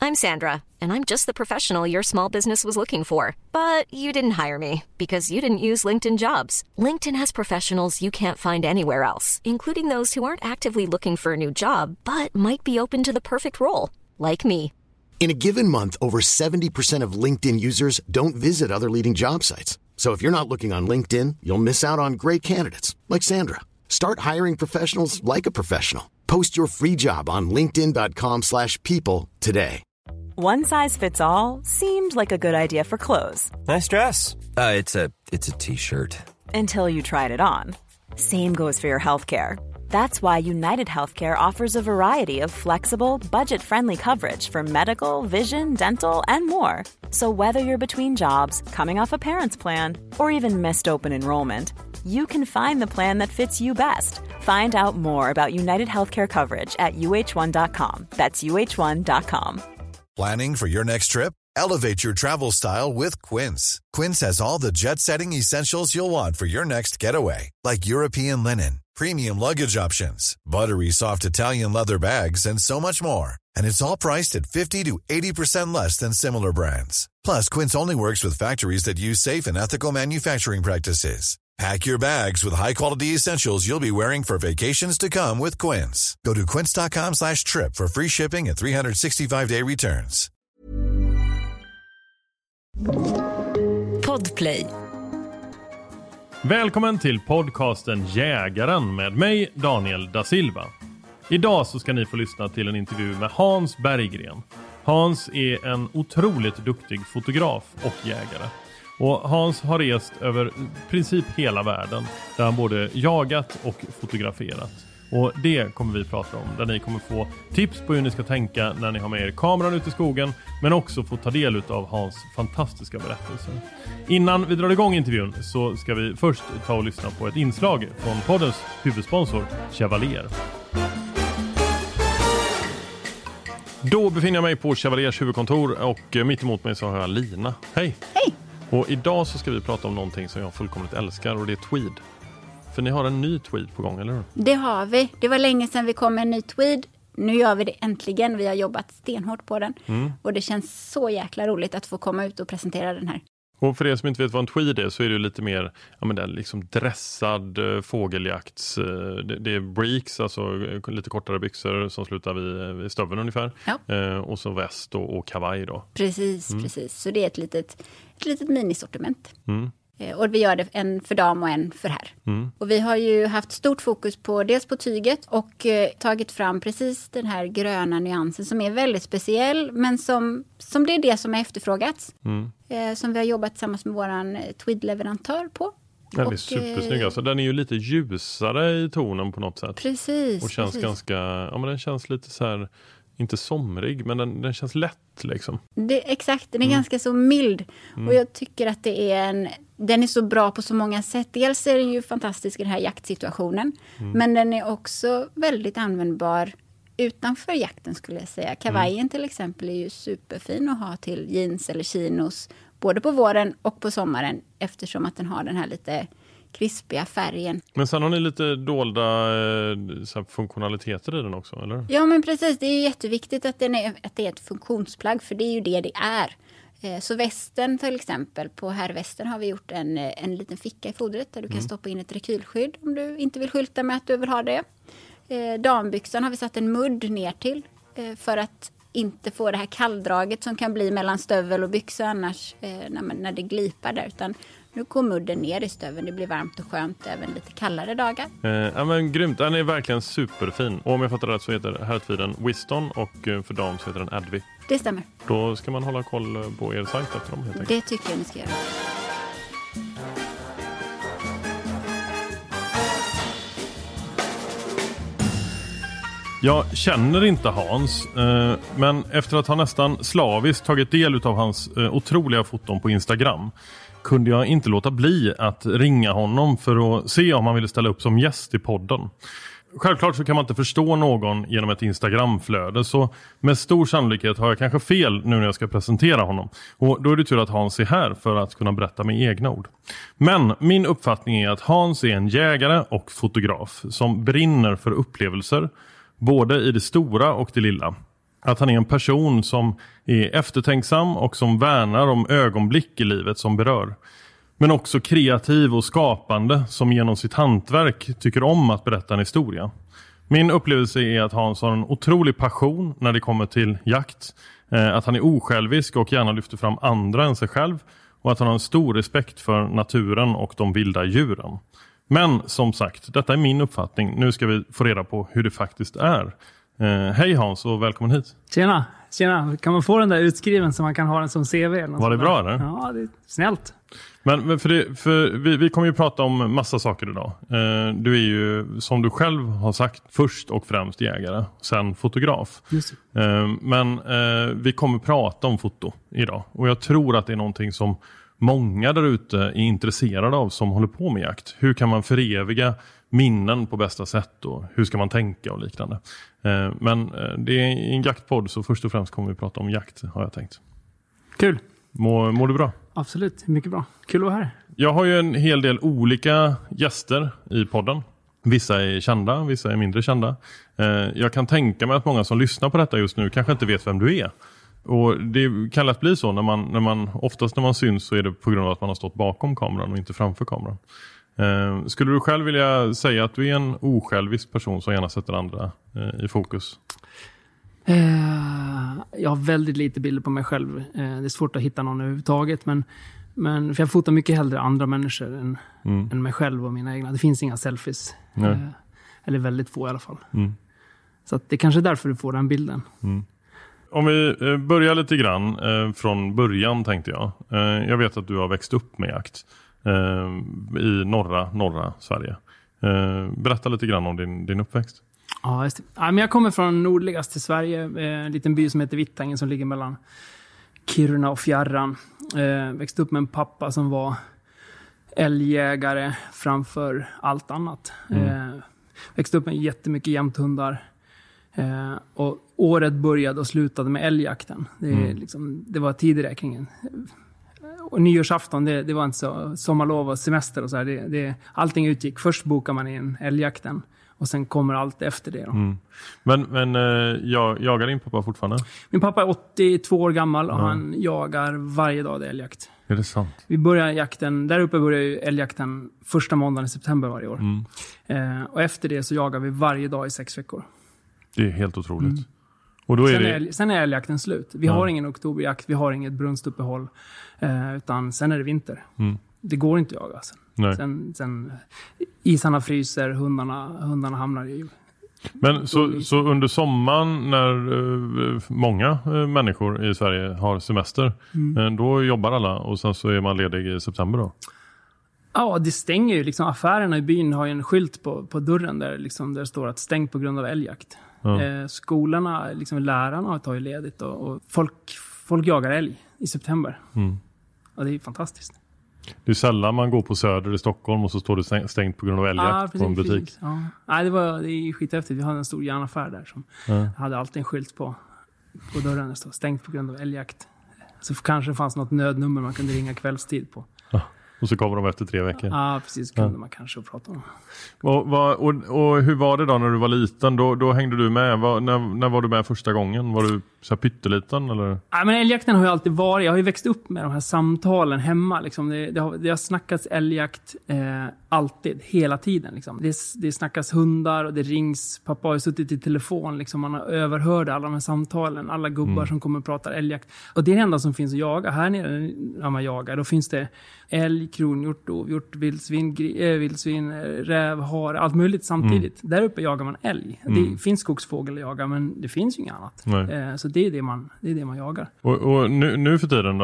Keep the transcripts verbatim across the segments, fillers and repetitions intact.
I'm Sandra, and I'm just the professional your small business was looking for. But you didn't hire me because you didn't use LinkedIn Jobs. LinkedIn has professionals you can't find anywhere else, including those who aren't actively looking for a new job, but might be open to the perfect role, like me. In a given month, over seventy percent of LinkedIn users don't visit other leading job sites. So if you're not looking on LinkedIn, you'll miss out on great candidates like Sandra. Start hiring professionals like a professional. Post your free job on linkedin dot com slash people today. One size fits all seemed like a good idea for clothes. Nice dress. Uh, it's a it's a t-shirt. Until you tried it on. Same goes for your healthcare. That's why United Healthcare offers a variety of flexible, budget-friendly coverage for medical, vision, dental, and more. So whether you're between jobs, coming off a parent's plan, or even missed open enrollment, you can find the plan that fits you best. Find out more about United Healthcare coverage at U H one dot com. That's U H one dot com. Planning for your next trip? Elevate your travel style with Quince. Quince has all the jet-setting essentials you'll want for your next getaway, like European linen, premium luggage options, buttery soft Italian leather bags, and so much more. And it's all priced at fifty to eighty percent less than similar brands. Plus, Quince only works with factories that use safe and ethical manufacturing practices. Pack your bags with high-quality essentials you'll be wearing for vacations to come with Quince. Go to quince dot com slash trip for free shipping and three sixty-five day returns. Podplay. Välkommen till podcasten Jägaren med mig, Daniel da Silva. Idag så ska ni få lyssna till en intervju med Hans Berggren. Hans är en otroligt duktig fotograf och jägare. Och Hans har rest över i princip hela världen där han både jagat och fotograferat. Och det kommer vi prata om, där ni kommer få tips på hur ni ska tänka när ni har med er kameran ute i skogen, men också få ta del av Hans fantastiska berättelser. Innan vi drar igång intervjun så ska vi först ta och lyssna på ett inslag från poddens huvudsponsor Chevalier. Då befinner jag mig på Chevaliers huvudkontor och mitt emot mig så har jag Lina. Hej! Hej! Och idag så ska vi prata om någonting som jag fullkomligt älskar, och det är tweed. För ni har en ny tweed på gång, eller hur? Det har vi. Det var länge sedan vi kom med en ny tweed. Nu gör vi det äntligen. Vi har jobbat stenhårt på den. Mm. Och det känns så jäkla roligt att få komma ut och presentera den här. Och för er som inte vet vad en tweed är så är det ju lite mer, ja men det är liksom dressad uh, fågeljakts, uh, det, det är breaks, alltså uh, lite kortare byxor som slutar vid, vid stöveln ungefär. Ja. Uh, och så väst och, och kavaj då. Precis, mm. precis. Så det är ett litet, ett litet minisortiment. Mm. Och vi gör det en för dam och en för herr. Mm. Och vi har ju haft stort fokus på dels på tyget och eh, tagit fram precis den här gröna nyansen som är väldigt speciell, men som, som det är det som är efterfrågats. Mm. Eh, som vi har jobbat tillsammans med våran tweed-leverantör på. Den är supersnygg. Alltså, den är ju lite ljusare i tonen på något sätt. Precis. Och känns precis. ganska, ja men den känns lite så här, inte somrig, men den, den känns lätt liksom. Det, exakt, den är mm. ganska så mild. Mm. Och jag tycker att det är en, den är så bra på så många sätt. Dels är den ju fantastisk i den här jaktsituationen. Mm. Men den är också väldigt användbar utanför jakten skulle jag säga. Kavajen mm. till exempel är ju superfin att ha till jeans eller chinos. Både på våren och på sommaren. Eftersom att den har den här lite krispiga färgen. Men sen har ni lite dolda eh, så här funktionaliteter i den också, eller? Ja, men precis. Det är ju jätteviktigt att, den är, att det är ett funktionsplagg, för det är ju det det är. Eh, så västen till exempel, på herrvästen har vi gjort en, en liten ficka i fodret där du kan mm. stoppa in ett rekylskydd om du inte vill skylta med att du vill ha det. Eh, dambyxan har vi satt en mudd ner till eh, för att inte få det här kalldraget som kan bli mellan stövel och byxa annars eh, när, man, när det glipar där, utan nu går mudden ner i stöven. Det blir varmt och skönt även lite kallare dagar. Eh, ja men grymt. Den är verkligen superfin. Och om jag fattar rätt så heter herrtweeden Wiston och för dam så heter den Advi. Det stämmer. Då ska man hålla koll på er sajt efter dem helt enkelt. Det tycker jag ni ska göra. Jag känner inte Hans, eh, men efter att ha nästan slaviskt tagit del av hans eh, otroliga foton på Instagram kunde jag inte låta bli att ringa honom för att se om han ville ställa upp som gäst i podden. Självklart så kan man inte förstå någon genom ett Instagramflöde, så med stor sannolikhet har jag kanske fel nu när jag ska presentera honom. Och då är det tur att Hans är här för att kunna berätta med egna ord. Men min uppfattning är att Hans är en jägare och fotograf som brinner för upplevelser, både i det stora och det lilla. Att han är en person som är eftertänksam och som värnar om ögonblick i livet som berör. Men också kreativ och skapande som genom sitt hantverk tycker om att berätta en historia. Min upplevelse är att Hans har en otrolig passion när det kommer till jakt. Att han är osjälvisk och gärna lyfter fram andra än sig själv. Och att han har en stor respekt för naturen och de vilda djuren. Men som sagt, detta är min uppfattning. Nu ska vi få reda på hur det faktiskt är. Eh, hej Hans och välkommen hit. Tjena, tjena. Kan man få den där utskriven så man kan ha den som C V? Var det bra eller? Ja, det är snällt. Men för, det, för vi, vi kommer ju prata om massa saker idag. Eh, du är ju, som du själv har sagt, först och främst jägare, sen fotograf. Just det. Eh, men eh, vi kommer prata om foto idag. Och jag tror att det är någonting som många där ute är intresserade av som håller på med jakt. Hur kan man föreviga minnen på bästa sätt och hur ska man tänka och liknande. Eh, men eh, det är en jaktpodd så först och främst kommer vi prata om jakt har jag tänkt. Kul. Mår, mår du bra? Absolut, mycket bra. Kul att vara här. Jag har ju en hel del olika gäster i podden. Vissa är kända, vissa är mindre kända. Eh, jag kan tänka mig att många som lyssnar på detta just nu kanske inte vet vem du är. Och det kan lätt bli så när man, när man oftast när man syns så är det på grund av att man har stått bakom kameran och inte framför kameran. Eh, skulle du själv vilja säga att du är en osjälvisk person som gärna sätter andra eh, i fokus? Eh, jag har väldigt lite bilder på mig själv. Eh, det är svårt att hitta någon överhuvudtaget. Men, men för jag fotar mycket hellre andra människor än, mm. än mig själv och mina egna. Det finns inga selfies. Eh, eller väldigt få i alla fall. Mm. Så att det är kanske är därför du får den bilden. Mm. Om vi börjar lite grann eh, från början tänkte jag. Eh, jag vet att du har växt upp med jakt eh, i norra, norra Sverige. Eh, berätta lite grann om din, din uppväxt. Ja, just det. Ja, men jag kommer från nordligast i Sverige. Eh, en liten by som heter Vittangen som ligger mellan Kiruna och Fjärran. Eh, växte upp med en pappa som var älgjägare framför allt annat. Mm. Eh, växte upp med jättemycket jämthundar. Eh, och året började och slutade med älgjakten. Det, mm. liksom, det var tideräkningen. Och nyårsafton, det, det var inte så sommarlov och semester och så här. Det, det, allting utgick. Först bokar man in älgjakten och sen kommer allt efter det. Då. Mm. Men, men eh, jag, jagar din pappa fortfarande? Min pappa är åttiotvå år gammal och mm. han jagar varje dag det är älgjakt. Är det sant? Vi börjar jakten, där uppe börjar ju älgjakten första måndagen i september varje år. Mm. Eh, och efter det så jagar vi varje dag i sex veckor. Det är helt otroligt. Mm. Och då är sen, det... är, sen är älgjakten slut. Vi ja. har ingen oktoberjakt, vi har inget brunstuppehåll. Eh, utan sen är det vinter. Mm. Det går inte att jaga sen. Nej. Sen, sen isarna fryser, hundarna, hundarna hamnar i... Men så, så under sommaren när uh, många uh, människor i Sverige har semester, mm. uh, då jobbar alla och sen så är man ledig i september då? Ja, det stänger ju. Liksom, affärerna i byn har ju en skylt på, på dörren där, liksom, där det står att stängt på grund av älgjakt. Ja. Eh, skolorna, liksom, lärarna tar ju ledigt och, och folk, folk jagar älg i september. Mm. Och det är fantastiskt. Det är sällan man går på Söder i Stockholm och så står det stängt på grund av älgjakt ah, precis, på en butik. Ja. Nej, det, var, det är skithäftigt. Vi hade en stor järnaffär där som ja. hade alltid en skylt på, på dörren. Det stod stängt på grund av älgjakt. Så kanske det fanns något nödnummer man kunde ringa kvällstid på. Ja. Och så kommer de efter tre veckor. Ja, precis. Kunde ja. man kanske prata om. Och, och, och hur var det då när du var liten? Då, då hängde du med. Var, när, när var du med första gången? Var du så här pytteliten? Eller? Ja, men älgjakten har ju alltid varit. Jag har ju växt upp med de här samtalen hemma. Liksom. Det, det, har, det har snackats älgjakt eh, alltid, hela tiden. Liksom. Det, det snackas hundar och det rings. Pappa har ju suttit i telefon. Liksom. Man har överhört alla de här samtalen. Alla gubbar mm. som kommer och pratar älgjakt. Och det är det enda som finns att jaga. Här nere när man jagar, då finns det älg, kronhjort, dovhjort, vildsvin, gri, äh, vildsvin, räv, hare, allt möjligt samtidigt. Mm. Där uppe jagar man älg. Mm. Det finns skogsfågel att jaga, men det finns ju inget annat. Eh, så det är det man, det är det man jagar. Och, och nu, nu för tiden då,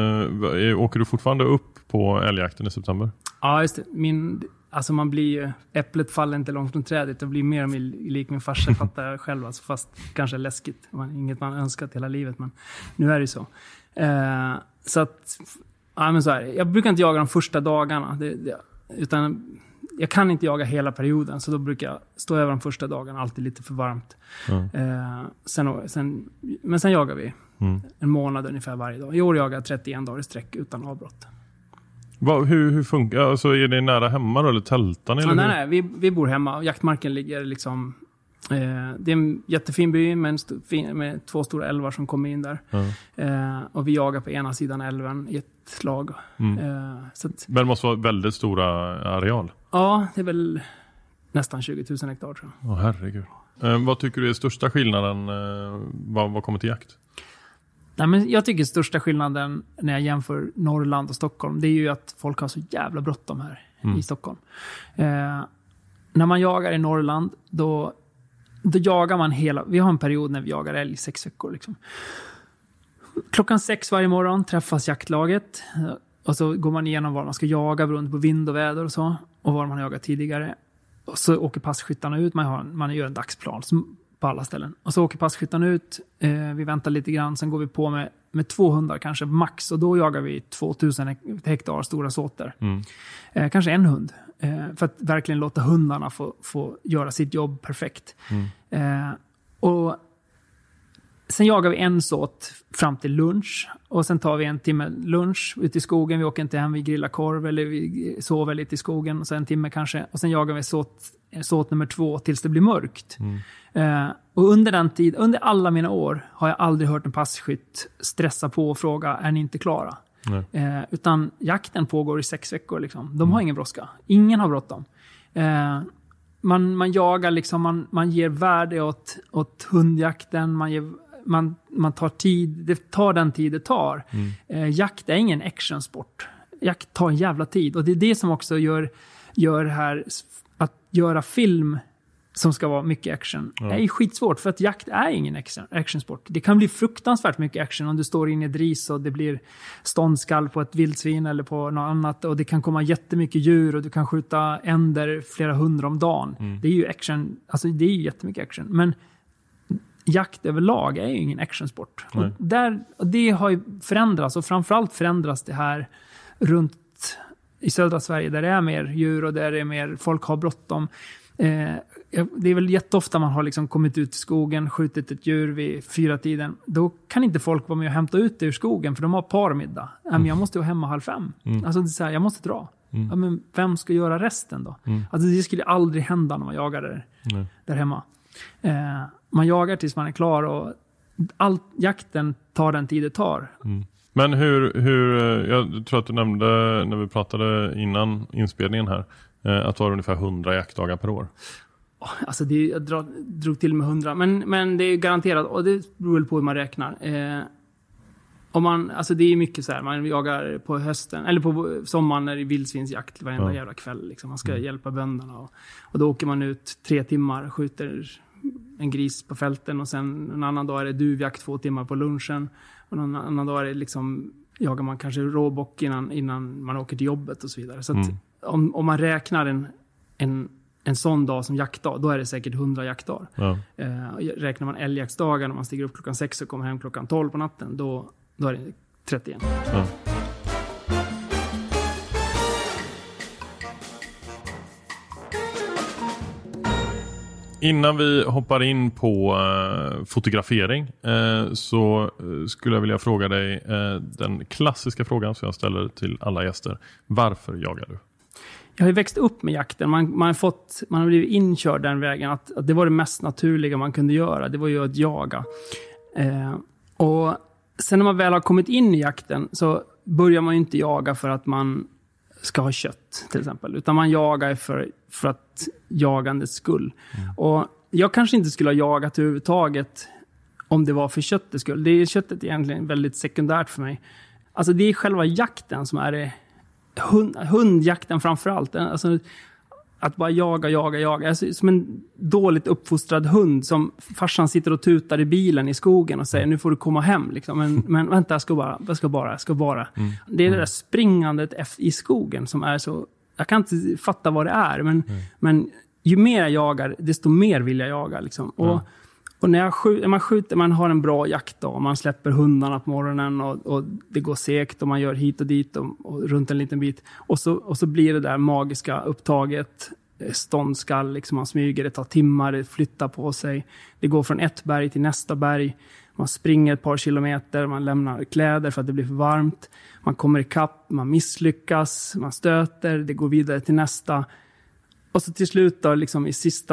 eh, åker du fortfarande upp på älgjakten i september? Ja, just det. Min, alltså man blir ju, äpplet faller inte långt från trädet. Det blir mer och mer lik min farsa, fattar jag själv. Alltså, fast kanske läskigt. Man, inget man önskat hela livet, men nu är det ju så. Eh, så att... Ja, men så här, jag brukar inte jaga de första dagarna. Det, det, utan jag kan inte jaga hela perioden. Så då brukar jag stå över de första dagarna. Alltid lite för varmt. Mm. Eh, sen, sen, men sen jagar vi mm. en månad ungefär varje dag. I år jagar jag trettioen dagar i sträck utan avbrott. Va, hur, hur funkar alltså, är det nära hemma då, eller tältar ni? Ja, nej, nej. Vi, vi bor hemma. Jaktmarken ligger liksom Eh, det är en jättefin by med, en st- fin, med två stora älvar som kommer in där. Mm. Eh, och vi jagar på ena sidan älven i ett slag. Mm. Eh, så att, men det måste vara väldigt stora areal. Ja, det är väl nästan tjugo tusen hektar tror jag. Åh, herregud. Eh, vad tycker du är största skillnaden eh, vad, vad kommer till jakt? Nej, men jag tycker största skillnaden när jag jämför Norrland och Stockholm, det är ju att folk har så jävla bråttom här mm. i Stockholm. Eh, när man jagar i Norrland, då, då jagar man hela... Vi har en period när vi jagar älg sex veckor. Liksom. Klockan sex varje morgon träffas jaktlaget. Och så går man igenom var man ska jaga beroende på vind och väder och så. Och var man har jagat tidigare. Och så åker passkyttarna ut. Man, har, man gör en dagsplan på alla ställen. Och så åker passkyttarna ut. Eh, vi väntar lite grann. Sen går vi på med, med två hundar kanske max. Och då jagar vi tvåtusen hektar stora såter. Mm. Eh, kanske en hund. Eh, för att verkligen låta hundarna få, få göra sitt jobb perfekt. Mm. Eh, och sen jagar vi en såt fram till lunch. Och sen tar vi en timme lunch ute i skogen. Vi åker inte hem, vi grillar korv eller vi sover lite i skogen. Och sen en timme kanske. Och sen jagar vi såt, såt nummer två tills det blir mörkt. Mm. Eh, och under den tid, under alla mina år har jag aldrig hört en passkytt stressa på och fråga, är ni inte klara? Eh, utan jakten pågår i sex veckor. Liksom. De mm. har ingen brådska. Ingen har bråttom. Eh, man, man jagar, liksom, man, man ger värde åt, åt hundjakten. Man ger Man, man tar tid, det tar den tid det tar. Mm. Eh, jakt är ingen actionsport. Jakt tar en jävla tid. Och det är det som också gör, gör här, att göra film som ska vara mycket action. Ja. Det är skitsvårt för att jakt är ingen action, actionsport. Det kan bli fruktansvärt mycket action om du står inne i ett ris och det blir ståndskall på ett vildsvin eller på något annat. Och det kan komma jättemycket djur och du kan skjuta änder flera hundra om dagen. Mm. Det är ju action, alltså det är ju jättemycket action. Men jakt överlag är ju ingen actionsport. Och där, och det har ju förändrats och framförallt förändras det här runt i södra Sverige där det är mer djur och där det är mer, folk har bråttom. Eh, det är väl jätteofta man har liksom kommit ut i skogen, skjutit ett djur vid fyra tiden. Då kan inte folk vara med och hämta ut det ur skogen för de har parmiddag. Mm. Men jag måste vara hemma halv fem. Mm. Alltså det är så här, jag måste dra. Mm. Ja, men vem ska göra resten då? Mm. Alltså det skulle aldrig hända när man jagar där, mm. där hemma. Eh, man jagar tills man är klar och all jakten tar den tid det tar. Mm. Men hur, hur, jag tror att du nämnde när vi pratade innan inspelningen här att det var ungefär hundra jaktdagar per år. Alltså det, jag drog, drog till med hundra, men, men det är garanterat, och det beror på hur man räknar. Eh, om man, alltså det är mycket så här, man jagar på hösten, eller på sommaren när det är vildsvinsjakt varenda ja. jävla kväll. Liksom. Man ska mm. hjälpa bönderna. Och, och då åker man ut tre timmar, skjuter en gris på fälten och sen en annan dag är det duvjakt två timmar på lunchen. Och en annan dag är det liksom, jagar man kanske råbock innan, innan man åker till jobbet och så vidare. Så att mm. om, om man räknar en, en, en sån dag som jaktdag, då är det säkert hundra jaktdagar. Ja. Eh, räknar man älgjaktsdagar när man stiger upp klockan sex och kommer hem klockan tolv på natten, då, då är det trettioen. Ja. Innan vi hoppar in på uh, fotografering uh, så uh, skulle jag vilja fråga dig uh, den klassiska frågan som jag ställer till alla gäster. Varför jagar du? Jag har ju växt upp med jakten. Man, man, har, fått, man har blivit inkörd den vägen. Att, att det var det mest naturliga man kunde göra. Det var ju att jaga. Uh, och sen när man väl har kommit in i jakten så börjar man ju inte jaga för att man ska ha kött till exempel. Utan man jagar för, för att jagandets skull. Mm. Och jag kanske inte skulle ha jagat överhuvudtaget om det var för köttets skull. Det är köttet egentligen väldigt sekundärt för mig. Alltså det är själva jakten som är det. Hund, hundjakten framförallt. Alltså att bara jaga, jaga, jaga. Alltså, som en dåligt uppfostrad hund som farsan sitter och tutar i bilen i skogen och säger nu får du komma hem. Liksom. Men, men vänta, jag ska bara, jag ska bara, jag ska bara. Mm. Det är det där springandet i skogen som är så, jag kan inte fatta vad det är. Men, mm. men ju mer jag jagar, desto mer vill jag jaga. Liksom. Och, mm. och när jag skjuter, man skjuter, man har en bra jakt då. Man släpper hundarna på morgonen och, och det går segt och man gör hit och dit och, och runt en liten bit. Och så, och så blir det där magiska upptaget. Ståndskall, liksom man smyger, det tar timmar, det flyttar på sig. Det går från ett berg till nästa berg. Man springer ett par kilometer, man lämnar kläder för att det blir för varmt. Man kommer ikapp, man misslyckas, man stöter, det går vidare till nästa. Och så till slut då, liksom i sista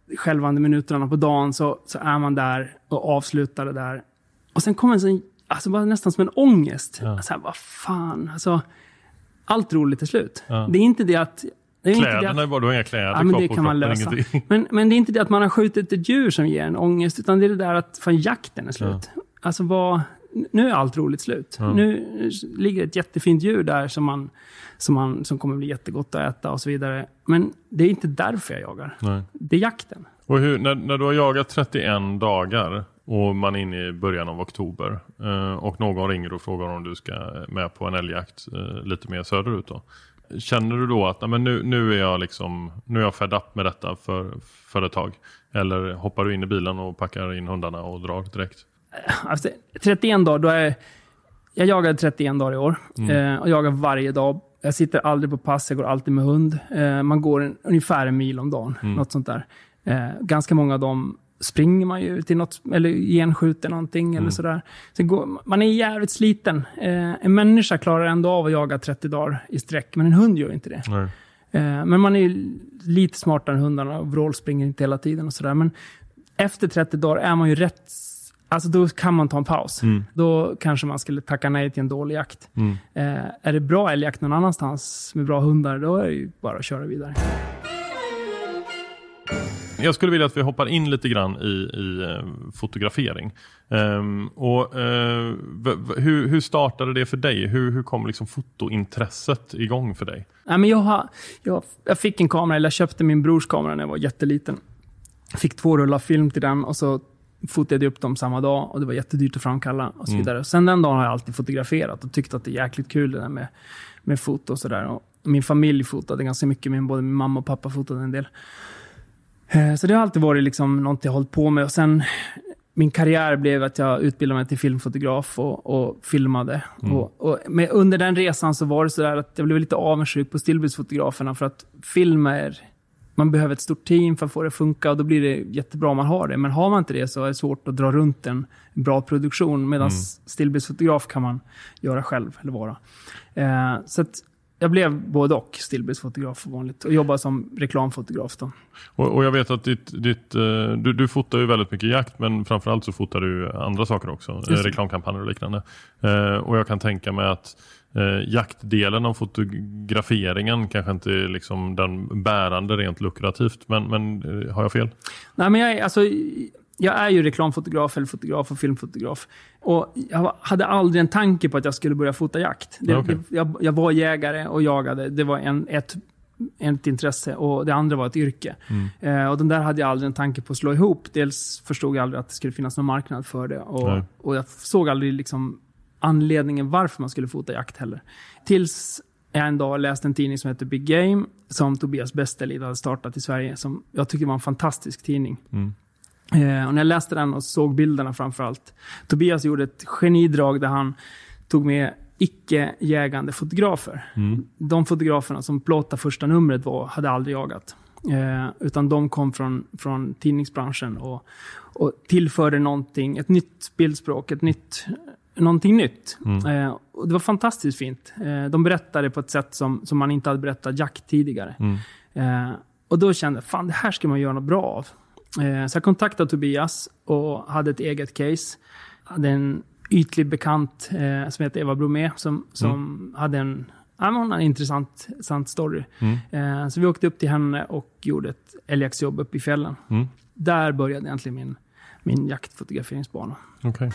skälvande minuterna på dagen så, så är man där och avslutar det där. Och sen kommer en sån, alltså bara nästan som en ångest. Ja. Alltså, vad fan, alltså allt roligt är slut. Ja. Det är inte det att... Det är Kläderna inte det att, är bara, du har inga kläder ja, men kvar det på kan man lösa. Men, men det är inte det att man har skjutit ett djur som ger en ångest, utan det är det där att fan, jakten är slut. Ja. Alltså vad... Nu är allt roligt slut. Ja. Nu ligger ett jättefint djur där som, man, som, man, som kommer bli jättegott att äta och så vidare. Men det är inte därför jag jagar. Nej. Det är jakten. Och hur, när, när du har jagat trettioen dagar och man är inne i början av oktober eh, och någon ringer och frågar om du ska med på en älgjakt eh, lite mer söderut då. Känner du då att nej, men nu, nu är jag liksom nu är jag fed up med detta för, för ett tag? Eller hoppar du in i bilen och packar in hundarna och drar direkt? Alltså, trettioen dagar, då är jag jagade trettioen dagar i år mm. eh, och jagar varje dag. Jag sitter aldrig på pass, jag går alltid med hund. Eh, man går en, ungefär en mil om dagen, mm. något sånt där. Eh, ganska många av dem springer man ju till något, eller genskjuter någonting mm. eller sådär. Så går, man är jävligt sliten. Eh, en människa klarar ändå av att jaga trettio dagar i sträck, men en hund gör inte det. Nej. Eh, men man är ju lite smartare än hundarna och vrål springer inte hela tiden och sådär. Men efter trettio dagar är man ju rätt. Alltså då kan man ta en paus. Mm. Då kanske man skulle tacka nej till en dålig jakt. Mm. Eh, är det bra älgjakt någon annanstans med bra hundar, då är det ju bara att köra vidare. Jag skulle vilja att vi hoppar in lite grann i, i uh, fotografering. Um, och, uh, v- v- hur, hur startade det för dig? Hur, hur kom liksom fotointresset igång för dig? Ja, men jag, har, jag, jag fick en kamera, eller jag köpte min brors kamera när jag var jätteliten. Jag fick två rullar film till den och så fotade jag upp dem samma dag och det var jättedyrt att framkalla och så vidare. Mm. Sen den dagen har jag alltid fotograferat och tyckt att det är jäkligt kul det där med, med foto och sådär. Och min familj fotade ganska mycket, min, både min mamma och pappa fotade en del. Så det har alltid varit liksom något jag hållit på med. Och sen min karriär blev att jag utbildade mig till filmfotograf och, och filmade. Mm. Och, och med, under den resan så var det så där att jag blev lite avundsjuk på stillbildsfotograferna för att film är... Man behöver ett stort team för att få det att funka och då blir det jättebra om man har det. Men har man inte det så är det svårt att dra runt en bra produktion. Medan mm. stillbildsfotograf kan man göra själv eller vara. Eh, så att jag blev både och stillbildsfotograf vanligt och jobbade som reklamfotograf då. Och, och jag vet att ditt, ditt, du, du fotar ju väldigt mycket jakt, men framförallt så fotar du andra saker också. Reklamkampanjer och liknande. Eh, och jag kan tänka mig att eh, jaktdelen av fotograferingen kanske inte är liksom den bärande rent lukrativt. Men, men eh, har jag fel? Nej, men jag är, alltså, jag är ju reklamfotograf eller fotograf och filmfotograf. Och jag hade aldrig en tanke på att jag skulle börja fota jakt. Det, okay. det, jag, jag var jägare och jagade. Det var en, ett, ett intresse och det andra var ett yrke. Mm. Eh, och den där hade jag aldrig en tanke på att slå ihop. Dels förstod jag aldrig att det skulle finnas någon marknad för det. Och, och jag såg aldrig liksom anledningen varför man skulle fota jakt heller. Tills jag en dag läste en tidning som heter Big Game som Tobias Bestelid hade startat i Sverige. Som jag tycker var en fantastisk tidning. Mm. Eh, och när jag läste den och såg bilderna framförallt. Tobias gjorde ett genidrag där han tog med icke-jägande fotografer. Mm. De fotograferna som plåtade första numret var, hade aldrig jagat. Eh, utan de kom från, från tidningsbranschen och, och tillförde någonting, ett nytt bildspråk, ett nytt, någonting nytt. Mm. Eh, och det var fantastiskt fint. Eh, de berättade på ett sätt som, som man inte hade berättat jakt tidigare. Mm. Eh, och då kände jag, fan det här ska man göra något bra av. Så jag kontaktade Tobias och hade ett eget case. Hade en ytlig bekant eh, som heter Eva Bromé som, som mm. hade en, ja, en intressant, intressant story. Mm. Eh, så vi åkte upp till henne och gjorde ett älgjaktsjobb uppe i fjällen. Mm. Där började egentligen min, min jaktfotograferingsbana. Okej. Okay.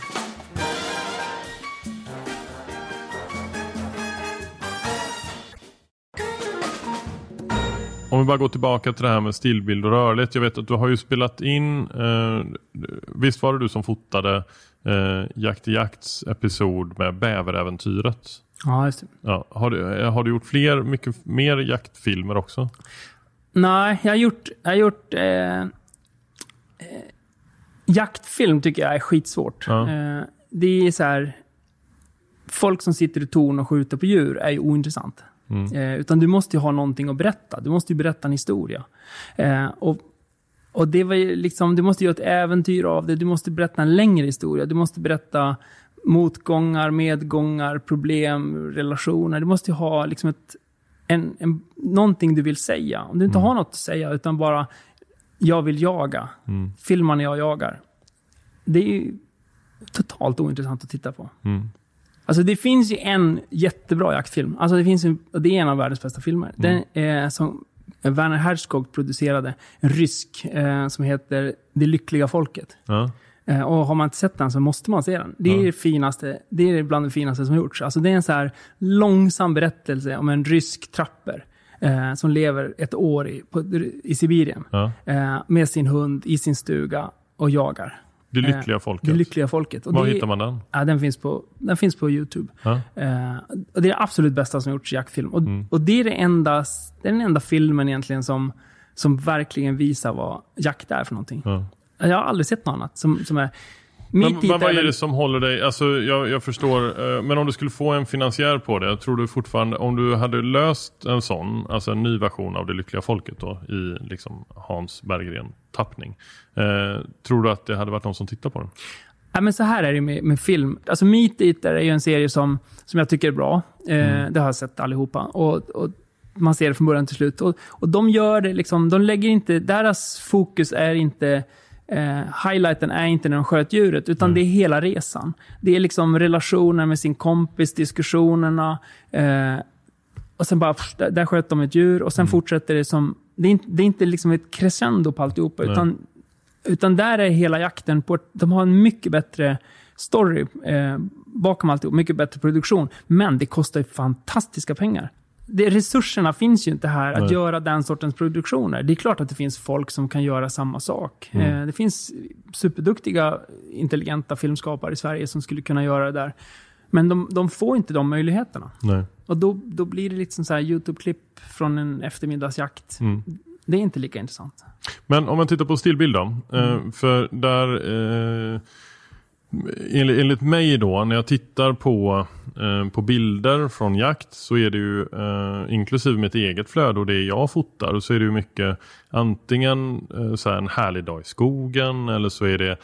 Om vi bara går tillbaka till det här med stillbild och rörlighet. Jag vet att du har ju spelat in, eh, visst var det du som fotade eh, Jakt i Jakts episod med bäveräventyret? Ja, just det. Ja, har, du, har du gjort fler, mycket mer jaktfilmer också? Nej, jag har gjort, jag har gjort eh, eh, jaktfilm tycker jag är skitsvårt. Ja. Eh, det är så här, folk som sitter i torn och skjuter på djur är ju ointressant. Mm. Eh, utan du måste ju ha någonting att berätta. Du måste ju berätta en historia. Eh, och, och det var ju liksom, du måste göra ett äventyr av det. Du måste berätta en längre historia. Du måste berätta motgångar, medgångar, problem, relationer. Du måste ju ha liksom ett, en, en, någonting du vill säga. Om du inte mm. har något att säga utan bara jag vill jaga. Mm. Filmar när jag jagar. Det är ju totalt ointressant att titta på. Mm. Alltså det finns ju en jättebra jaktfilm. Alltså det finns ju, och det är en av världens bästa filmer. Mm. Den är som Werner Herzog producerade, en rysk eh, som heter Det lyckliga folket. Ja. Eh, och har man inte sett den så måste man se den. Det är Ja. det finaste, det är bland det finaste som har gjorts. Alltså det är en så här långsam berättelse om en rysk trapper eh, som lever ett år i, på, i Sibirien Ja. eh, med sin hund i sin stuga och jagar. Det lyckliga folket. Det lyckliga folket. Och Var det, hittar man den? Ja, den finns på, den finns på YouTube. Ja. Eh, och det är det absolut bästa som gjorts i jaktfilm. Och, Mm. och det är det enda, det är den enda filmen egentligen som, som verkligen visar vad jakt är för någonting. Ja. Jag har aldrig sett något annat som, som är... Men, Mitt men hit vad är väl- det som håller dig? Alltså, jag, jag förstår, eh, men om du skulle få en finansiär på det, tror du fortfarande, om du hade löst en sån, alltså en ny version av Det lyckliga folket då, i liksom Hans Berggren-tappning, eh, tror du att det hade varit någon som tittar på den? Ja, men så här är det med, med film. Alltså Meat Eater är ju en serie som, som jag tycker är bra. Eh, Mm. Det har jag sett allihopa. Och, och man ser det från början till slut. Och, och de gör det liksom, de lägger inte, deras fokus är inte, eh, highlighten är inte när de sköt djuret, utan Mm. det är hela resan. Det är liksom relationen med sin kompis, diskussionerna. Eh, och sen bara, pff, där, där sköt de ett djur. Och sen fortsätter det som, det är inte, det är inte liksom ett crescendo på alltihopa, Nej. utan Utan där är hela jakten på... De har en mycket bättre story eh, bakom alltihop. Mycket bättre produktion. Men det kostar ju fantastiska pengar. Det, resurserna finns ju inte här att Nej. göra den sortens produktioner. Det är klart att det finns folk som kan göra samma sak. Mm. Eh, det finns superduktiga, intelligenta filmskapare i Sverige som skulle kunna göra det där. Men de, de får inte de möjligheterna. Nej. Och då, då blir det liksom så här YouTube-klipp från en eftermiddagsjakt. Mm. Det är inte lika intressant. Men om man tittar på stillbild då, eh, för där eh, enligt, enligt mig då, när jag tittar på eh, på bilder från jakt, så är det ju eh, inklusive mitt eget flöde och det jag fotar, så är det ju mycket antingen eh, så här en härlig dag i skogen, eller så är det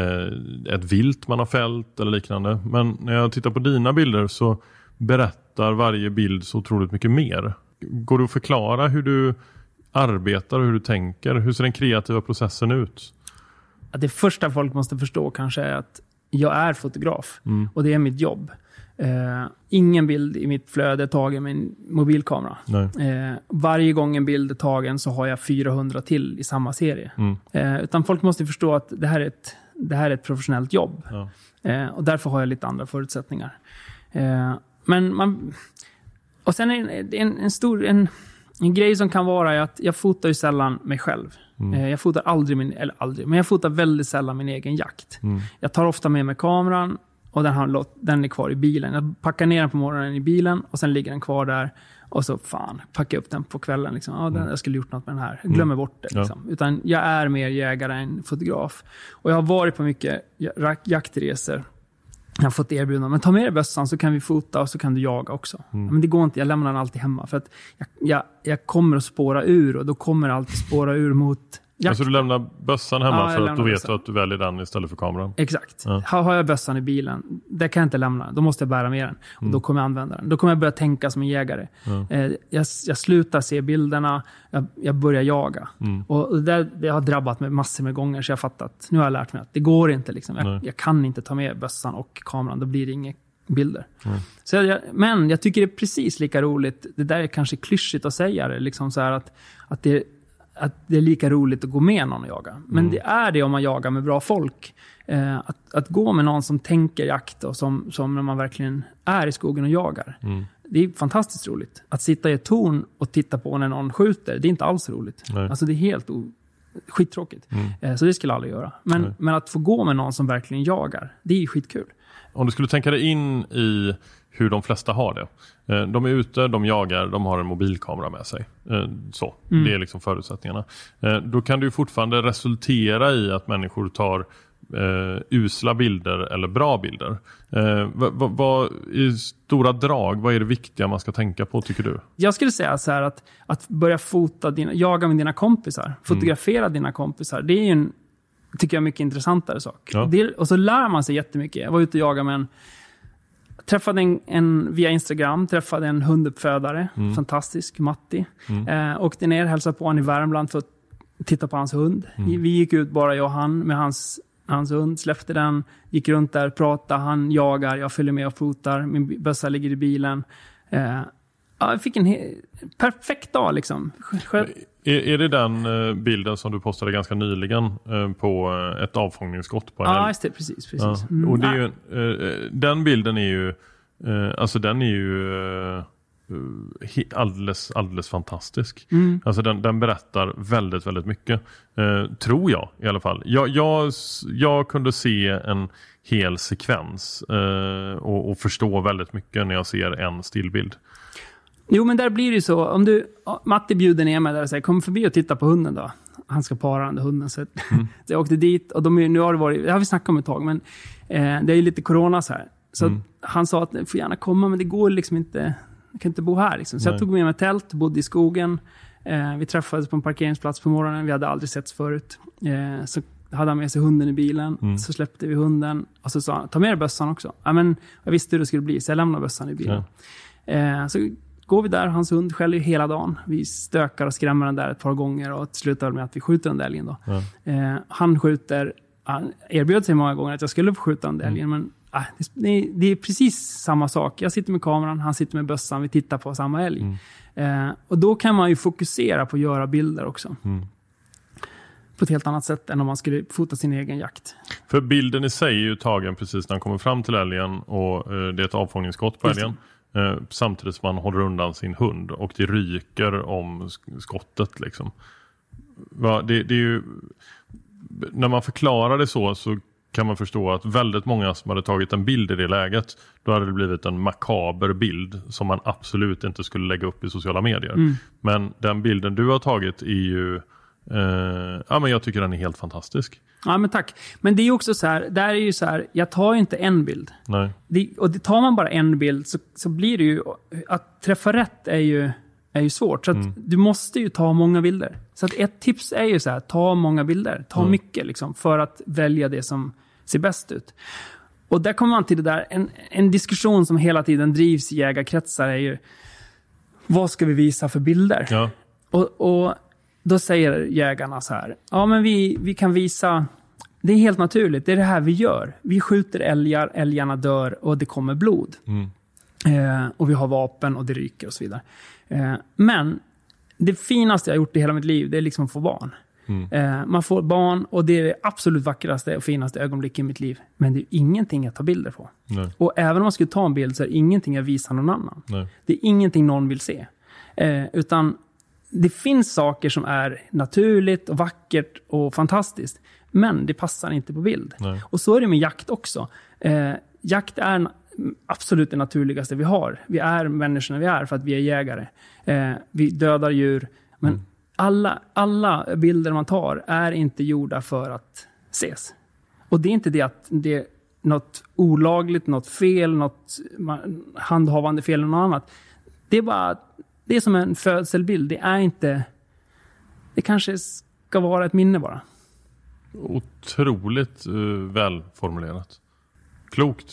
eh, ett vilt man har fällt eller liknande. Men när jag tittar på dina bilder så berättar varje bild så otroligt mycket mer. Går det att förklara hur du arbetar och hur du tänker? Hur ser den kreativa processen ut? Att det första folk måste förstå kanske är att jag är fotograf. Mm. Och det är mitt jobb. Eh, ingen bild i mitt flöde är tagen med en mobilkamera. Eh, varje gång en bild är tagen så har jag fyrahundra till i samma serie. Mm. Eh, utan folk måste förstå att det här är ett, det här är ett professionellt jobb. Ja. Eh, och därför har jag lite andra förutsättningar. Eh, men man... Och sen är det en, en stor... En, En grej som kan vara är att jag fotar ju sällan mig själv. Mm. Eh, Jag fotar aldrig min, eller aldrig, men jag fotar väldigt sällan min egen jakt. Mm. Jag tar ofta med mig kameran och den, har, låt- den är kvar i bilen. Jag packar ner den på morgonen i bilen och sen ligger den kvar där. Och så fan, packar jag upp den på kvällen. Liksom. Ja, den, jag skulle gjort något med den här. Jag glömmer bort det. Ja. Liksom. Utan jag är mer jägare än fotograf. Och jag har varit på mycket ja- jaktresor. Jag har fått erbjudande, men ta med dig bössan så kan vi fota och så kan du jaga också. Mm. Men det går inte, jag lämnar den alltid hemma. För att jag, jag, jag kommer att spåra ur och då kommer det alltid spåra ur mot jakt. Alltså du lämnar bössan hemma Ja, jag för att du lämnar vet bössan. att du väljer den istället för kameran? Exakt. Ja. Har, har jag bössan i bilen, det kan jag inte lämna. Då måste jag bära med den. Och Mm. då kommer jag använda den. Då kommer jag börja tänka som en jägare. Ja. Eh, jag, jag slutar se bilderna, jag, jag börjar jaga. Mm. Och och det, det har drabbat mig massor med gånger, så jag har fattat. Nu har jag lärt mig att det går inte. Liksom. Nej. Jag, jag kan inte ta med bössan och kameran, då blir det inga bilder. Mm. Så jag, men jag tycker det är precis lika roligt. Det där är kanske klyschigt att säga det. Liksom så här att, att, det, att det är lika roligt att gå med någon och jaga. Men Mm. det är det om man jagar med bra folk. Eh, att, att gå med någon som tänker jakt och som, som när man verkligen är i skogen och jagar. Mm. Det är fantastiskt roligt. Att sitta i ett torn och titta på när någon skjuter, det är inte alls roligt. Nej. Alltså det är helt o- skittråkigt. Mm. Eh, så det skulle jag aldrig göra. Men, Nej. men att få gå med någon som verkligen jagar, det är ju skitkul. Om du skulle tänka dig in i hur de flesta har det. Eh, De är ute, de jagar, de har en mobilkamera med sig. Eh, Så, Mm. det är liksom förutsättningarna. Eh, Då kan det ju fortfarande resultera i att människor tar eh, usla bilder eller bra bilder. Eh, vad, vad, vad, i stora drag, vad är det viktiga man ska tänka på, tycker du? Jag skulle säga så här att, att börja fota dina, jaga med dina kompisar, fotografera dina kompisar, det är ju en, tycker jag, mycket intressantare sak. Ja. Det, och så lär man sig jättemycket. Jag var ute och jagade med en, träffade en, en via Instagram, träffade en hunduppfödare, Mm. fantastisk, Matti. Mm. Eh, åkte ner, hälsade på honom i Värmland för tittade på hans hund. Mm. Vi gick ut bara jag och han med hans, hans hund, släppte den, gick runt där, pratade, han jagar, jag följer med och fotar, min bössa ligger i bilen. Eh, ja, jag fick en he- perfekt dag liksom. Själv. Är, är det den uh, bilden som du postade ganska nyligen uh, på uh, ett avfångningsskott på en Ja, älg? just det, precis. precis. Ja. Mm. Och det är ju, uh, den bilden är ju uh, alltså den är ju uh, uh, alldeles, alldeles fantastisk. Mm. Alltså den, den berättar väldigt, väldigt mycket. Uh, tror jag i alla fall. Jag, jag, jag kunde se en hel sekvens uh, och, och förstå väldigt mycket när jag ser en stillbild. Jo, men där blir det ju så. Om du, Matti bjuder ner mig där och säger, kom förbi och titta på hunden då. Han ska para den där hunden. Så, mm. så jag åkte dit och de, nu har det varit, det har vi snackat om ett tag, men eh, det är ju lite corona så här. Så mm. han sa att, får gärna komma, men det går liksom inte, jag kan inte bo här liksom. Så Nej. jag tog med mig tält, bodde i skogen. Eh, vi träffades på en parkeringsplats på morgonen, vi hade aldrig setts förut. Eh, så hade han med sig hunden i bilen, mm. så släppte vi hunden. Och så sa han, ta med dig bössan också. Ja, men jag visste hur det skulle bli, så jag lämnade bössan i bilen. Ja. Eh, så går vi där, hans hund skäller hela dagen. Vi stökar och skrämmer den där ett par gånger och slutar med att vi skjuter den där älgen då. Ja. Eh, han skjuter, han erbjöd sig många gånger att jag skulle få skjuta den där älgen, mm. men ah, det, är, det är precis samma sak. Jag sitter med kameran, han sitter med bössan, vi tittar på samma älg. Mm. Eh, och då kan man ju fokusera på att göra bilder också. Mm. På ett helt annat sätt än om man skulle fota sin egen jakt. För bilden i sig är ju tagen precis när han kommer fram till älgen och eh, det är ett avfångningsskott på älgen. Eh, samtidigt som man håller undan sin hund och det ryker om skottet liksom. Va, det, det är ju, när man förklarar det så så kan man förstå att väldigt många som hade tagit en bild i det läget, då hade det blivit en makaber bild som man absolut inte skulle lägga upp i sociala medier. Mm. Men den bilden du har tagit är ju eh, ja, men jag tycker den är helt fantastisk. Ja, men tack. Men det är ju också så här, där är ju så här, jag tar ju inte en bild. Nej. Det, och det tar man bara en bild så, så blir det ju, att träffa rätt är ju, är ju svårt. Så att mm. du måste ju ta många bilder. Så att ett tips är ju så här, ta många bilder. Ta mm. mycket liksom, för att välja det som ser bäst ut. Och där kommer man till det där, en, en diskussion som hela tiden drivs i jägarkretsar är ju, vad ska vi visa för bilder? Ja. Och, och då säger jägarna så här, ja men vi, vi kan visa, det är helt naturligt, det är det här vi gör. Vi skjuter älgar, älgarna dör och det kommer blod. Mm. Eh, och vi har vapen och det ryker och så vidare. Eh, men det finaste jag har gjort i hela mitt liv, det är liksom att få barn. Mm. Eh, man får barn och det är det absolut vackraste och finaste ögonblick i mitt liv. Men det är ingenting jag tar bilder på. Nej. Och även om man skulle ta en bild så är det ingenting jag visar någon annan. Nej. Det är ingenting någon vill se. Eh, utan det finns saker som är naturligt och vackert och fantastiskt. Men det passar inte på bild. Nej. Och så är det med jakt också. Eh, jakt är absolut det naturligaste vi har. Vi är människorna vi är för att vi är jägare. Eh, vi dödar djur. Men mm. alla, alla bilder man tar är inte gjorda för att ses. Och det är inte det att det är något olagligt, något fel, något handhavande fel eller något annat. Det är bara, det är som en födselbild. Det är inte, det kanske ska vara ett minne bara. Otroligt uh, välformulerat. Klokt.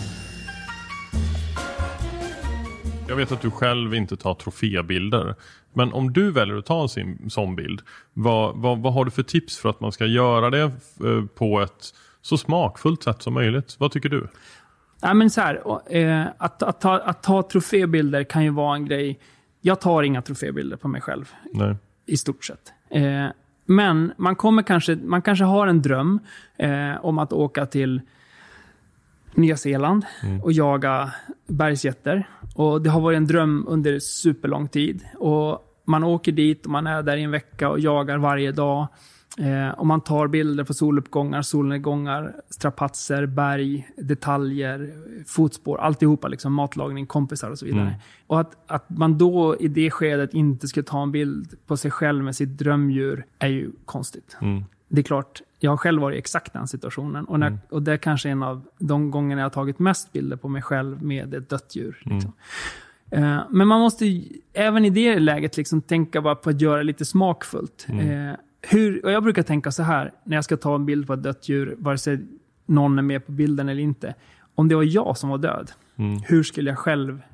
Jag vet att du själv inte tar trofébilder. Men om du väljer att ta en sin, sån bild, vad, vad, vad har du för tips för att man ska göra det uh, på ett så smakfullt sätt som möjligt? Vad tycker du? Ja, men så här, eh, att, att, ta, att ta trofébilder kan ju vara en grej. Jag tar inga trofébilder på mig själv. Nej. I stort sett. Eh, men man kommer kanske, man kanske har en dröm eh, om att åka till Nya Zeeland mm. och jaga bergsjätter. Och det har varit en dröm under superlång tid. Och man åker dit och man är där i en vecka och jagar varje dag. Eh, och man tar bilder på soluppgångar, solnedgångar, strapatser, berg, detaljer, fotspår, alltihopa, liksom matlagning, kompisar och så vidare. Mm. Och att, att man då i det skedet inte skulle ta en bild på sig själv med sitt drömdjur är ju konstigt. Mm. Det är klart, jag har själv varit i exakt den situationen. Och, när, mm. och det är kanske en av de gångerna jag har tagit mest bilder på mig själv med ett dött djur. Liksom. Mm. Eh, men man måste ju, även i det läget liksom tänka bara på att göra det lite smakfullt. Mm. Eh, Hur, och jag brukar tänka så här när jag ska ta en bild på ett dött djur, vare sig någon är med på bilden eller inte. Om det var jag som var död, mm. hur skulle jag själv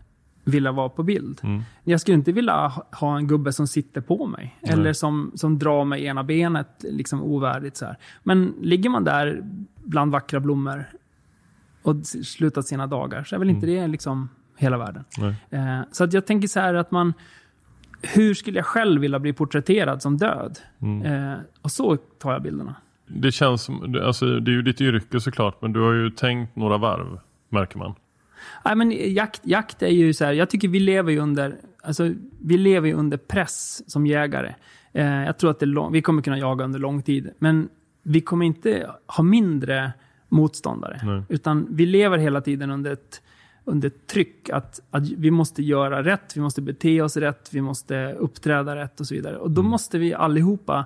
vilja vara på bild. Mm. Jag skulle inte vilja ha en gubbe som sitter på mig. Nej. Eller som, som drar med ena benet liksom ovärdigt så här. Men ligger man där bland vackra blommor och slutat sina dagar, så är väl inte mm. det liksom hela världen. Eh, så att jag tänker så här att man, hur skulle jag själv vilja bli porträtterad som död? Mm. Eh, och så tar jag bilderna. Det känns som, alltså det är ju ditt yrke såklart, men du har ju tänkt några varv, märker man. Nej, men jakt, jakt är ju så här, jag tycker vi lever ju under, alltså vi lever ju under press som jägare. Eh, jag tror att det är lång, vi kommer kunna jaga under lång tid, men vi kommer inte ha mindre motståndare. Nej. Utan vi lever hela tiden under ett, under ett tryck att, att vi måste göra rätt, vi måste bete oss rätt, vi måste uppträda rätt och så vidare. Och då mm. måste vi allihopa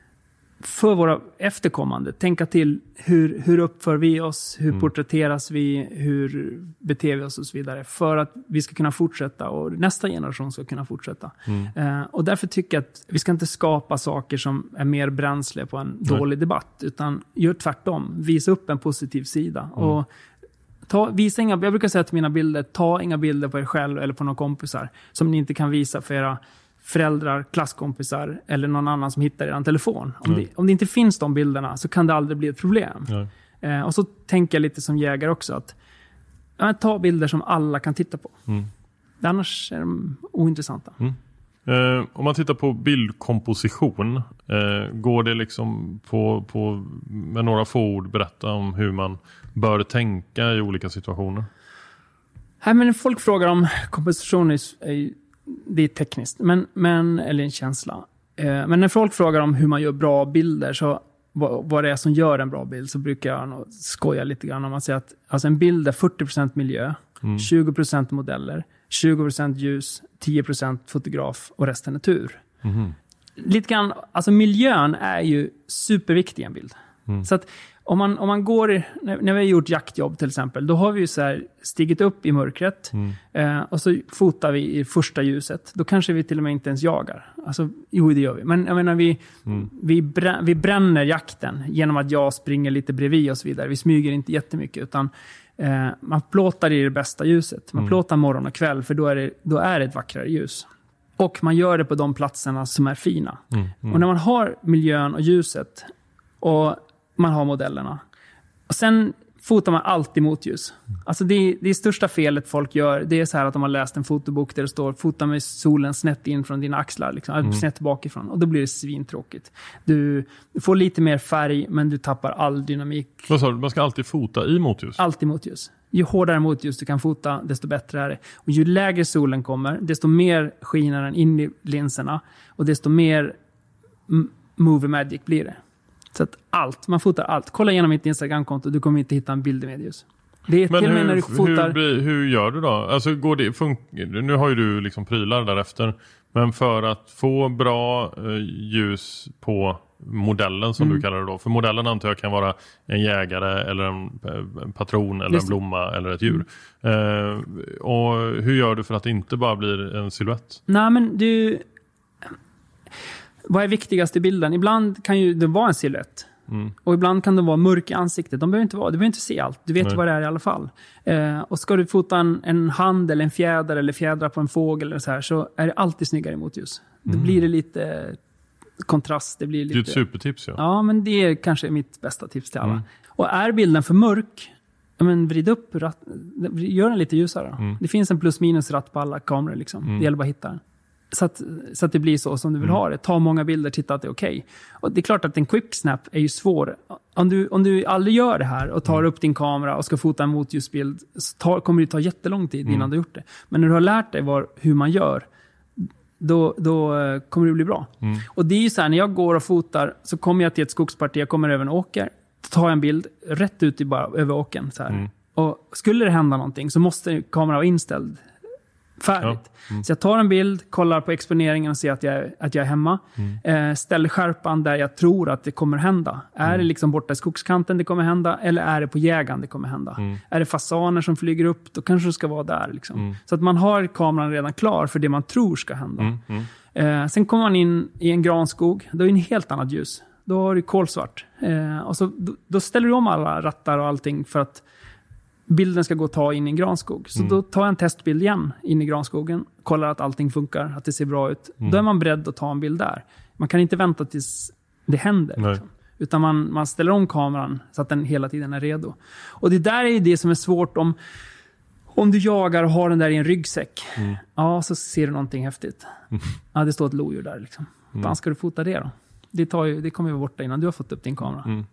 för våra efterkommande tänka till hur, hur uppför vi oss, hur mm. porträtteras vi, hur beter vi oss och så vidare, för att vi ska kunna fortsätta och nästa generation ska kunna fortsätta. Mm. Eh, och därför tycker jag att vi ska inte skapa saker som är mer bränsle på en Nej. dålig debatt, utan gör tvärtom, visa upp en positiv sida. Mm. Och ta, visa inga, jag brukar säga till mina bilder, ta inga bilder på er själv eller på några kompisar som ni inte kan visa för era föräldrar, klasskompisar eller någon annan som hittar er telefon. Om, mm. det, om det inte finns de bilderna så kan det aldrig bli ett problem. Mm. Eh, och så tänker jag lite som jägare också att ja, ta bilder som alla kan titta på. Mm. Annars är de ointressanta. Mm. Eh, om man tittar på bildkomposition, eh, går det liksom på, på med några få ord berätta om hur man bör tänka i olika situationer? Nej, men folk frågar om komposition är, är det är tekniskt, men, men, eller en känsla. Eh, men när folk frågar om hur man gör bra bilder, så vad, vad det är som gör en bra bild, så brukar jag nog skoja lite grann om att säga att alltså en bild är fyrtio procent miljö, mm. tjugo procent modeller, tjugo procent ljus, tio procent fotograf och resten är tur. Mm. Lite grann, alltså miljön är ju superviktig i en bild. Mm. Så att om man, om man går, när, när vi har gjort jaktjobb till exempel, då har vi ju så här stigit upp i mörkret mm. eh, och så fotar vi i första ljuset. Då kanske vi till och med inte ens jagar. Alltså, jo, det gör vi. Men jag menar, vi, mm. vi, brä, vi bränner jakten genom att jag springer lite bredvid och så vidare. Vi smyger inte jättemycket, utan eh, man plåtar i det bästa ljuset. Man mm. plåtar morgon och kväll, för då är, det, då är det ett vackrare ljus. Och man gör det på de platserna som är fina. Mm. Mm. Och när man har miljön och ljuset och man har modellerna. Och sen fotar man alltid motljus. Alltså det, det största felet folk gör, det är så här att de har läst en fotobok där det står fota med solen snett in från dina axlar. Liksom, mm. snett bakifrån. Och då blir det svintråkigt. Du, du får lite mer färg, men du tappar all dynamik. Vad sa du? Man ska alltid fota i motljus? Alltid motljus. Ju hårdare motljus du kan fota, desto bättre är det. Och ju lägre solen kommer, desto mer skiner den in i linserna. Och desto mer m- movie magic blir det. Så att allt, man fotar allt. Kolla igenom mitt Instagram-konto, du kommer inte hitta en bild med ljus. Det är Men till och med med när du fotar... hur, blir, hur gör du då? Alltså går det, fun- nu har ju du liksom prylar därefter. Men för att få bra eh, ljus på modellen som mm. du kallar det då. För modellen antar jag kan vara en jägare eller en, en patron eller Just en blomma det. Eller ett djur. Mm. Eh, och hur gör du för att det inte bara blir en silhuett? Nej, men du... Vad är viktigast i bilden? Ibland kan ju det vara en silhuett. Mm. Och ibland kan det vara mörk i ansiktet. De behöver inte vara, du behöver inte se allt. Du vet Nej. Vad det är i alla fall. Eh, och ska du fota en, en hand eller en fjäder eller fjädra på en fågel eller så här, så är det alltid snyggare mot ljus. Mm. Då blir det lite kontrast. Det blir lite... Det är ett supertips, ja. Ja, men det är kanske mitt bästa tips till alla. Mm. Och är bilden för mörk, men vrid upp, ratt, gör den lite ljusare. Mm. Det finns en plus minus ratt på alla kameror liksom. Mm. Det gäller bara att hitta den. Så att, så att det blir så som du vill mm. ha det. Ta många bilder, titta att det är okej. Okay. Och det är klart att en quick snap är ju svår. Om du, om du aldrig gör det här och tar mm. upp din kamera och ska fota en motljusbild, så tar, kommer det ta jättelång tid innan mm. du har gjort det. Men när du har lärt dig var, hur man gör, då, då kommer det bli bra. Mm. Och det är ju så här, när jag går och fotar så kommer jag till ett skogsparti, jag kommer över en åker, tar en bild rätt ut i bara över åkern. Så här. Mm. Och skulle det hända någonting så måste kameran vara inställd färdigt. Ja. Mm. Så jag tar en bild, kollar på exponeringen och ser att jag, att jag är hemma. Mm. Eh, ställer skärpan där jag tror att det kommer hända. Mm. Är det liksom borta i skogskanten det kommer hända, eller är det på jägaren det kommer hända? Mm. Är det fasaner som flyger upp, då kanske det ska vara där. Liksom. Mm. Så att man har kameran redan klar för det man tror ska hända. Mm. Mm. Eh, sen kommer man in i en granskog, då är det en helt annat ljus. Då har du kolsvart. Eh, och så, då, då ställer du om alla rattar och allting för att bilden ska gå att ta in i en granskog. Så mm. då tar jag en testbild igen in i granskogen. Kollar att allting funkar, att det ser bra ut. Mm. Då är man beredd att ta en bild där. Man kan inte vänta tills det händer. Liksom. Utan man, man ställer om kameran så att den hela tiden är redo. Och det där är det som är svårt om, om du jagar och har den där i en ryggsäck. Mm. Ja, så ser du någonting häftigt. Mm. Ja, det står ett lodjur där liksom. Mm. Fan, ska du fota det då? Det, tar ju, det kommer ju vara borta innan du har fått upp din kamera. Mm.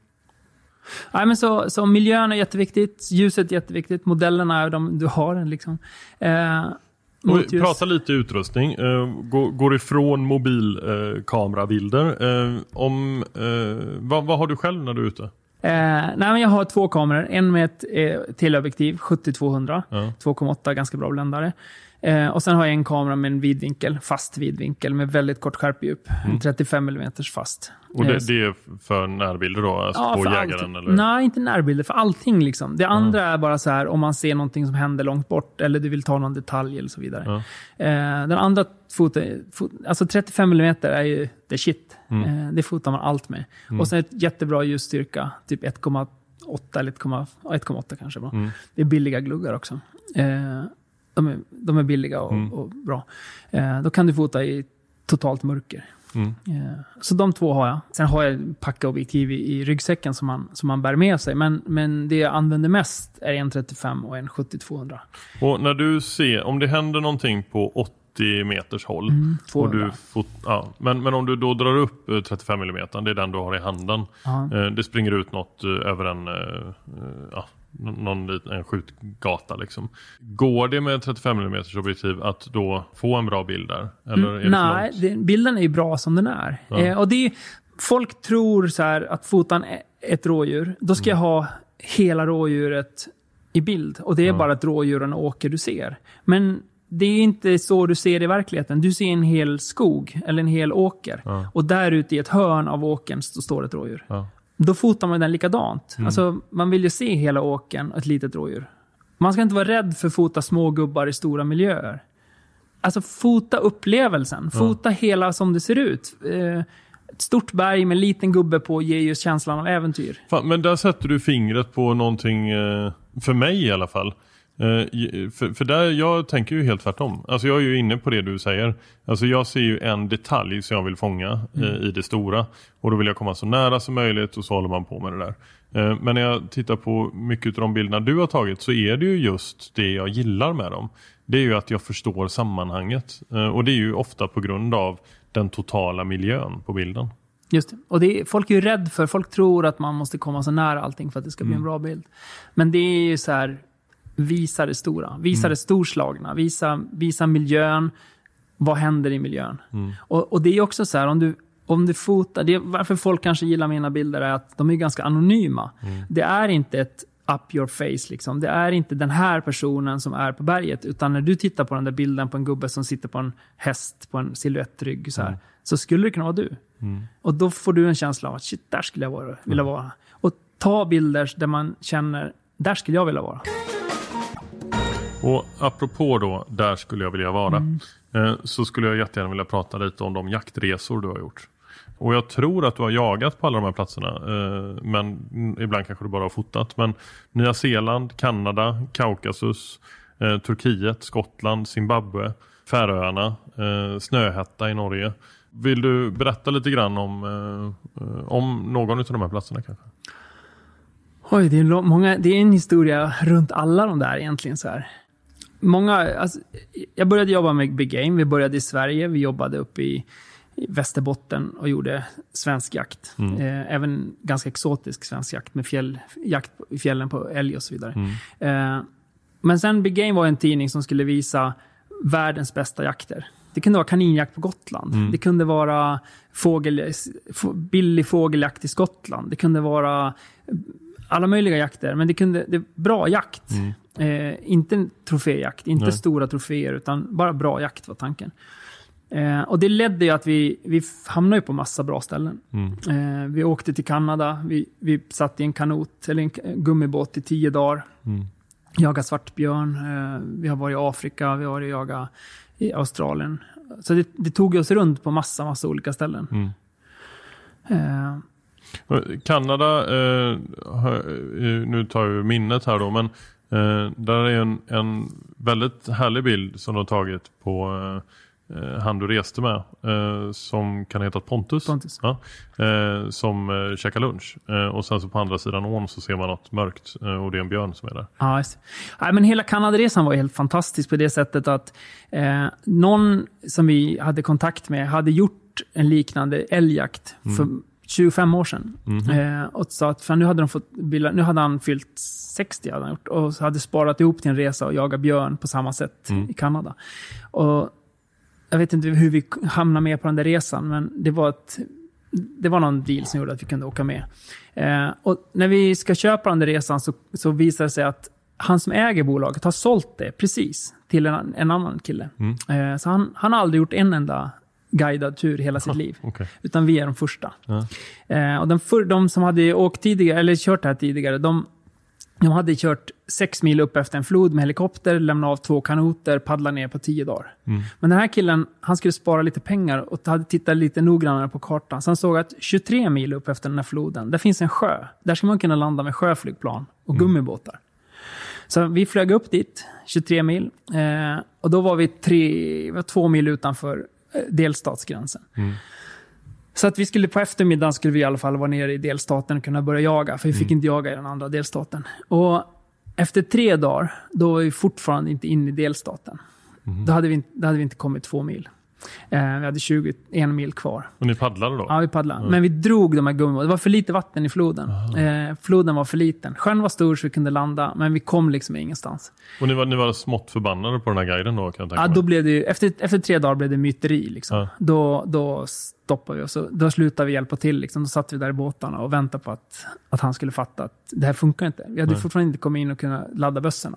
Nej, men så, så miljön är jätteviktigt, ljuset är jätteviktigt, modellerna är de du har liksom. Eh, prata lite utrustning. Eh, går, går ifrån mobilkamerabilder. Eh, om eh, vad, vad har du själv när du är ute? Eh, nej, men jag har två kameror, en med ett eh, teleobjektiv sjuttio tvåhundra, ja. två komma åtta, ganska bra bländare. Eh, och sen har jag en kamera med en vidvinkel, fast vidvinkel med väldigt kort skärpedjup, mm. trettiofem millimeter fast. Och det, det är för närbilder då? Alltså ja, på jägaren? Eller? Nej, inte närbilder, för allting liksom. Det andra mm. är bara så här, om man ser någonting som händer långt bort, eller du vill ta någon detalj eller så vidare. Mm. Eh, den andra foto, fot, alltså trettiofem millimeter är ju det shit. Mm. Eh, det fotar man allt med. Mm. Och sen ett jättebra ljusstyrka, typ ett komma åtta eller ett komma åtta kanske bra. Mm. Det är billiga gluggar också. Eh, De är, de är billiga och, mm. och bra. Eh, då kan du fota i totalt mörker. Mm. Eh, så de två har jag. Sen har jag packobjektiv i, i ryggsäcken som man, som man bär med sig. Men, men det jag använder mest är en trettiofem och en sjuttio tvåhundra. Och när du ser, om det händer någonting på åttio meters håll. Mm, och du fot, ja, men, men om du då drar upp trettiofem millimeter, det är den du har i handen. Eh, det springer ut något eh, över en... Eh, ja, någon en skjutgata liksom. Går det med trettiofem millimeter objektiv att då få en bra bild där? Eller är det Nej, det, bilden är ju bra som den är. Ja. Eh, och det är, folk tror så här att fotan ett rådjur, då ska mm. jag ha hela rådjuret i bild. Och det är ja. bara ett rådjur och en åker du ser. Men det är inte så du ser i verkligheten. Du ser en hel skog eller en hel åker. Ja. Och där ute i ett hörn av åkern så står ett rådjur. Ja. Då fotar man den likadant. Mm. Alltså, man vill ju se hela åkern och ett litet rådjur. Man ska inte vara rädd för att fota små gubbar i stora miljöer. Alltså fota upplevelsen. Fota ja. hela som det ser ut. Eh, ett stort berg med en liten gubbe på ger ju känslan av äventyr. Fan, men där sätter du fingret på någonting, eh, för mig i alla fall. Uh, för, för där, jag tänker ju helt tvärtom. Alltså jag är ju inne på det du säger. Alltså jag ser ju en detalj som jag vill fånga mm. uh, i det stora. Och då vill jag komma så nära som möjligt, och så håller man på med det där. Uh, men när jag tittar på mycket av de bilderna du har tagit, så är det ju just det jag gillar med dem. Det är ju att jag förstår sammanhanget. Uh, och det är ju ofta på grund av den totala miljön på bilden. Just det. Och det är, folk är ju rädd för, folk tror att man måste komma så nära allting för att det ska bli mm. en bra bild. Men det är ju så här... Visa det stora, visa mm. det storslagna, visa, visa miljön, vad händer i miljön. Mm. Och, och det är också så här, om du, om du fotar, det är, varför folk kanske gillar mina bilder är att de är ganska anonyma. Mm. Det är inte ett up your face liksom. Det är inte den här personen som är på berget, utan när du tittar på den där bilden på en gubbe som sitter på en häst på en silhuettrygg så här, mm. så skulle det kunna vara du. Mm. Och då får du en känsla av att shit, där skulle jag vara, vilja mm. vara. Och ta bilder där man känner, där skulle jag vilja vara. Och apropå då, där skulle jag vilja vara, mm. eh, så skulle jag jättegärna vilja prata lite om de jaktresor du har gjort. Och jag tror att du har jagat på alla de här platserna, eh, men ibland kanske du bara har fotat. Men Nya Zeeland, Kanada, Kaukasus, eh, Turkiet, Skottland, Zimbabwe, Färöarna, eh, Snöhätta i Norge. Vill du berätta lite grann om, eh, om någon av de här platserna kanske? Oj, det är, lo- många, det är en historia runt alla de där egentligen så här. Många, alltså, jag började jobba med Big Game. Vi började i Sverige. Vi jobbade uppe i, i Västerbotten och gjorde svensk jakt. Mm. Eh, även ganska exotisk svensk jakt med fjäll, jakt i fjällen på älg och så vidare. Mm. Eh, men sen Big Game var en tidning som skulle visa världens bästa jakter. Det kunde vara kaninjakt på Gotland. Mm. Det kunde vara fågel, billig fågeljakt i Skottland. Det kunde vara alla möjliga jakter, men det kunde det bra jakt. Mm. Eh, inte en troféjakt, inte Nej. stora troféer, utan bara bra jakt var tanken. Eh, och det ledde ju att vi, vi hamnade på massa bra ställen. Mm. Eh, vi åkte till Kanada, vi, vi satt i en kanot eller en gummibåt i tio dagar. Mm. Jagade svartbjörn, eh, vi har varit i Afrika, vi har varit jaga i Australien. Så det, det tog oss runt på massa, massa olika ställen. Mm. Eh, Kanada, eh, nu tar jag minnet här då, men Eh, där är en, en väldigt härlig bild som du har tagit på eh, han du reste med eh, som kan heta Pontus, Pontus. Ja, eh, som eh, käkar lunch. Eh, och sen så på andra sidan ån så ser man något mörkt eh, och det är en björn som är där. Ja, just. Ja, men hela Kanadaresan var helt fantastisk på det sättet att eh, någon som vi hade kontakt med hade gjort en liknande älgjakt mm. för tjugofem år sedan. Mm-hmm. Eh, och sa att för nu hade de fått bilda, nu hade han fyllt sextio hade han gjort, och hade sparat ihop till en resa och jaga björn på samma sätt mm. i Kanada. Och jag vet inte hur vi hamnade med på den där resan, men det var ett, det var någon deal som gjorde att vi kunde åka med. Eh, och när vi ska köpa den där resan så, så visar det sig att han som äger bolaget har sålt det precis till en, en annan kille. Mm. Eh, så han, han har aldrig gjort en enda guidad tur i hela sitt liv. Okay. Utan vi är de första. Ja. Eh, och de, för, de som hade åkt tidigare, eller kört här tidigare, de, de hade kört sex mil upp efter en flod med helikopter, lämna av två kanoter, paddla ner på tio dagar. Mm. Men den här killen, han skulle spara lite pengar och hade tittat lite noggrannare på kartan. Så han såg att tjugotre mil upp efter den här floden, där finns en sjö. Där ska man kunna landa med sjöflygplan och mm. gummibåtar. Så vi flög upp dit, tjugotre mil. Eh, och då var vi tre, var två mil utanför delstatsgränsen. Mm. Så att vi skulle på eftermiddagen skulle vi i alla fall vara nere i delstaten och kunna börja jaga, för vi fick mm. inte jaga i den andra delstaten. Och efter tre dagar, då var vi fortfarande inte inne i delstaten. Mm. Då, hade vi, då hade vi inte kommit två mil. Eh, vi hade tjugoen mil kvar. Och ni paddlade då? Ja, vi paddlade. Mm. Men vi drog de här gummibåtarna. Det var för lite vatten i floden. Eh, floden var för liten. Sjön var stor så vi kunde landa, men vi kom liksom ingenstans. Och ni var, ni var smått förbannade på den här guiden då? Kan jag tänka ja, mig. då blev det ju, efter, efter tre dagar blev det myteri. Liksom. Ja. Då, då stoppade vi oss. Då slutade vi hjälpa till. Liksom. Då satt vi där i båtarna och väntade på att, att han skulle fatta att det här funkar inte. Vi hade Nej. fortfarande inte kommit in och kunna ladda bössorna.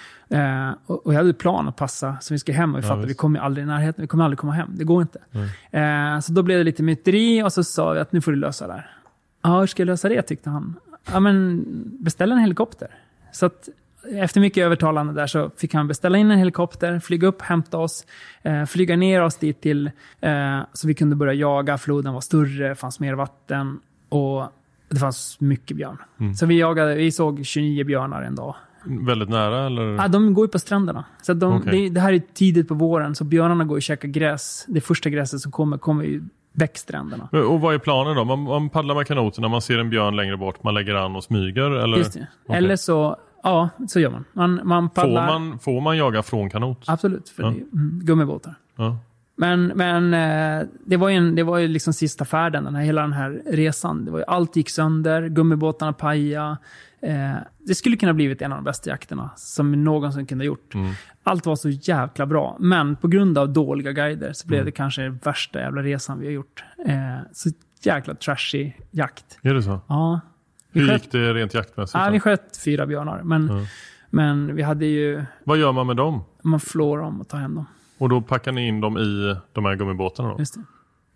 Eh, och, och jag hade plan att passa så vi ska hem, och vi ja, fattade att vi kommer aldrig i närheten, vi kommer aldrig komma hem, det går inte. Eh, så då blev det lite myteri, och så sa vi att nu får du lösa det här. Ja, hur ska jag lösa det, tyckte han. Ja, men beställa en helikopter. Så att efter mycket övertalande där så fick han beställa in en helikopter, flyga upp, hämta oss, eh, flyga ner oss dit till eh, så vi kunde börja jaga. Floden var större, fanns mer vatten och det fanns mycket björn. Mm. Så vi jagade, vi såg tjugonio björnar en dag. Väldigt nära eller? Ja, de går ju på stränderna. Så de, okay. det, det här är tidigt på våren, så björnarna går och käkar gräs. Det första gräset som kommer kommer ju väckstränderna. Och vad är planen då? Man, man paddlar med kanoterna, man ser en björn längre bort, man lägger an och smyger? Eller? Just det. Okay. Eller så, ja, så gör man. Man, man paddlar. Får man, får man jaga från kanot? Absolut, för ja. det är mm, gummibåtar. Ja. Men, men det var ju, en, det var ju liksom sista färden, den här, hela den här resan. Det var ju, allt gick sönder, gummibåtarna pajade. Eh, det skulle kunna blivit en av de bästa jakterna som någonsin kunde ha gjort. Mm. Allt var så jävla bra. Men på grund av dåliga guider så blev mm. det kanske den värsta jävla resan vi har gjort. Eh, så jäkla trashy jakt. Är det så? Ja. Hur sköt, gick det rent jaktmässigt? Ja, vi sköt fyra björnar. Men, mm. men vi hade ju... Vad gör man med dem? Man flår dem och tar hem dem. Och då packar ni in dem i de här gummibåtarna då? Just det.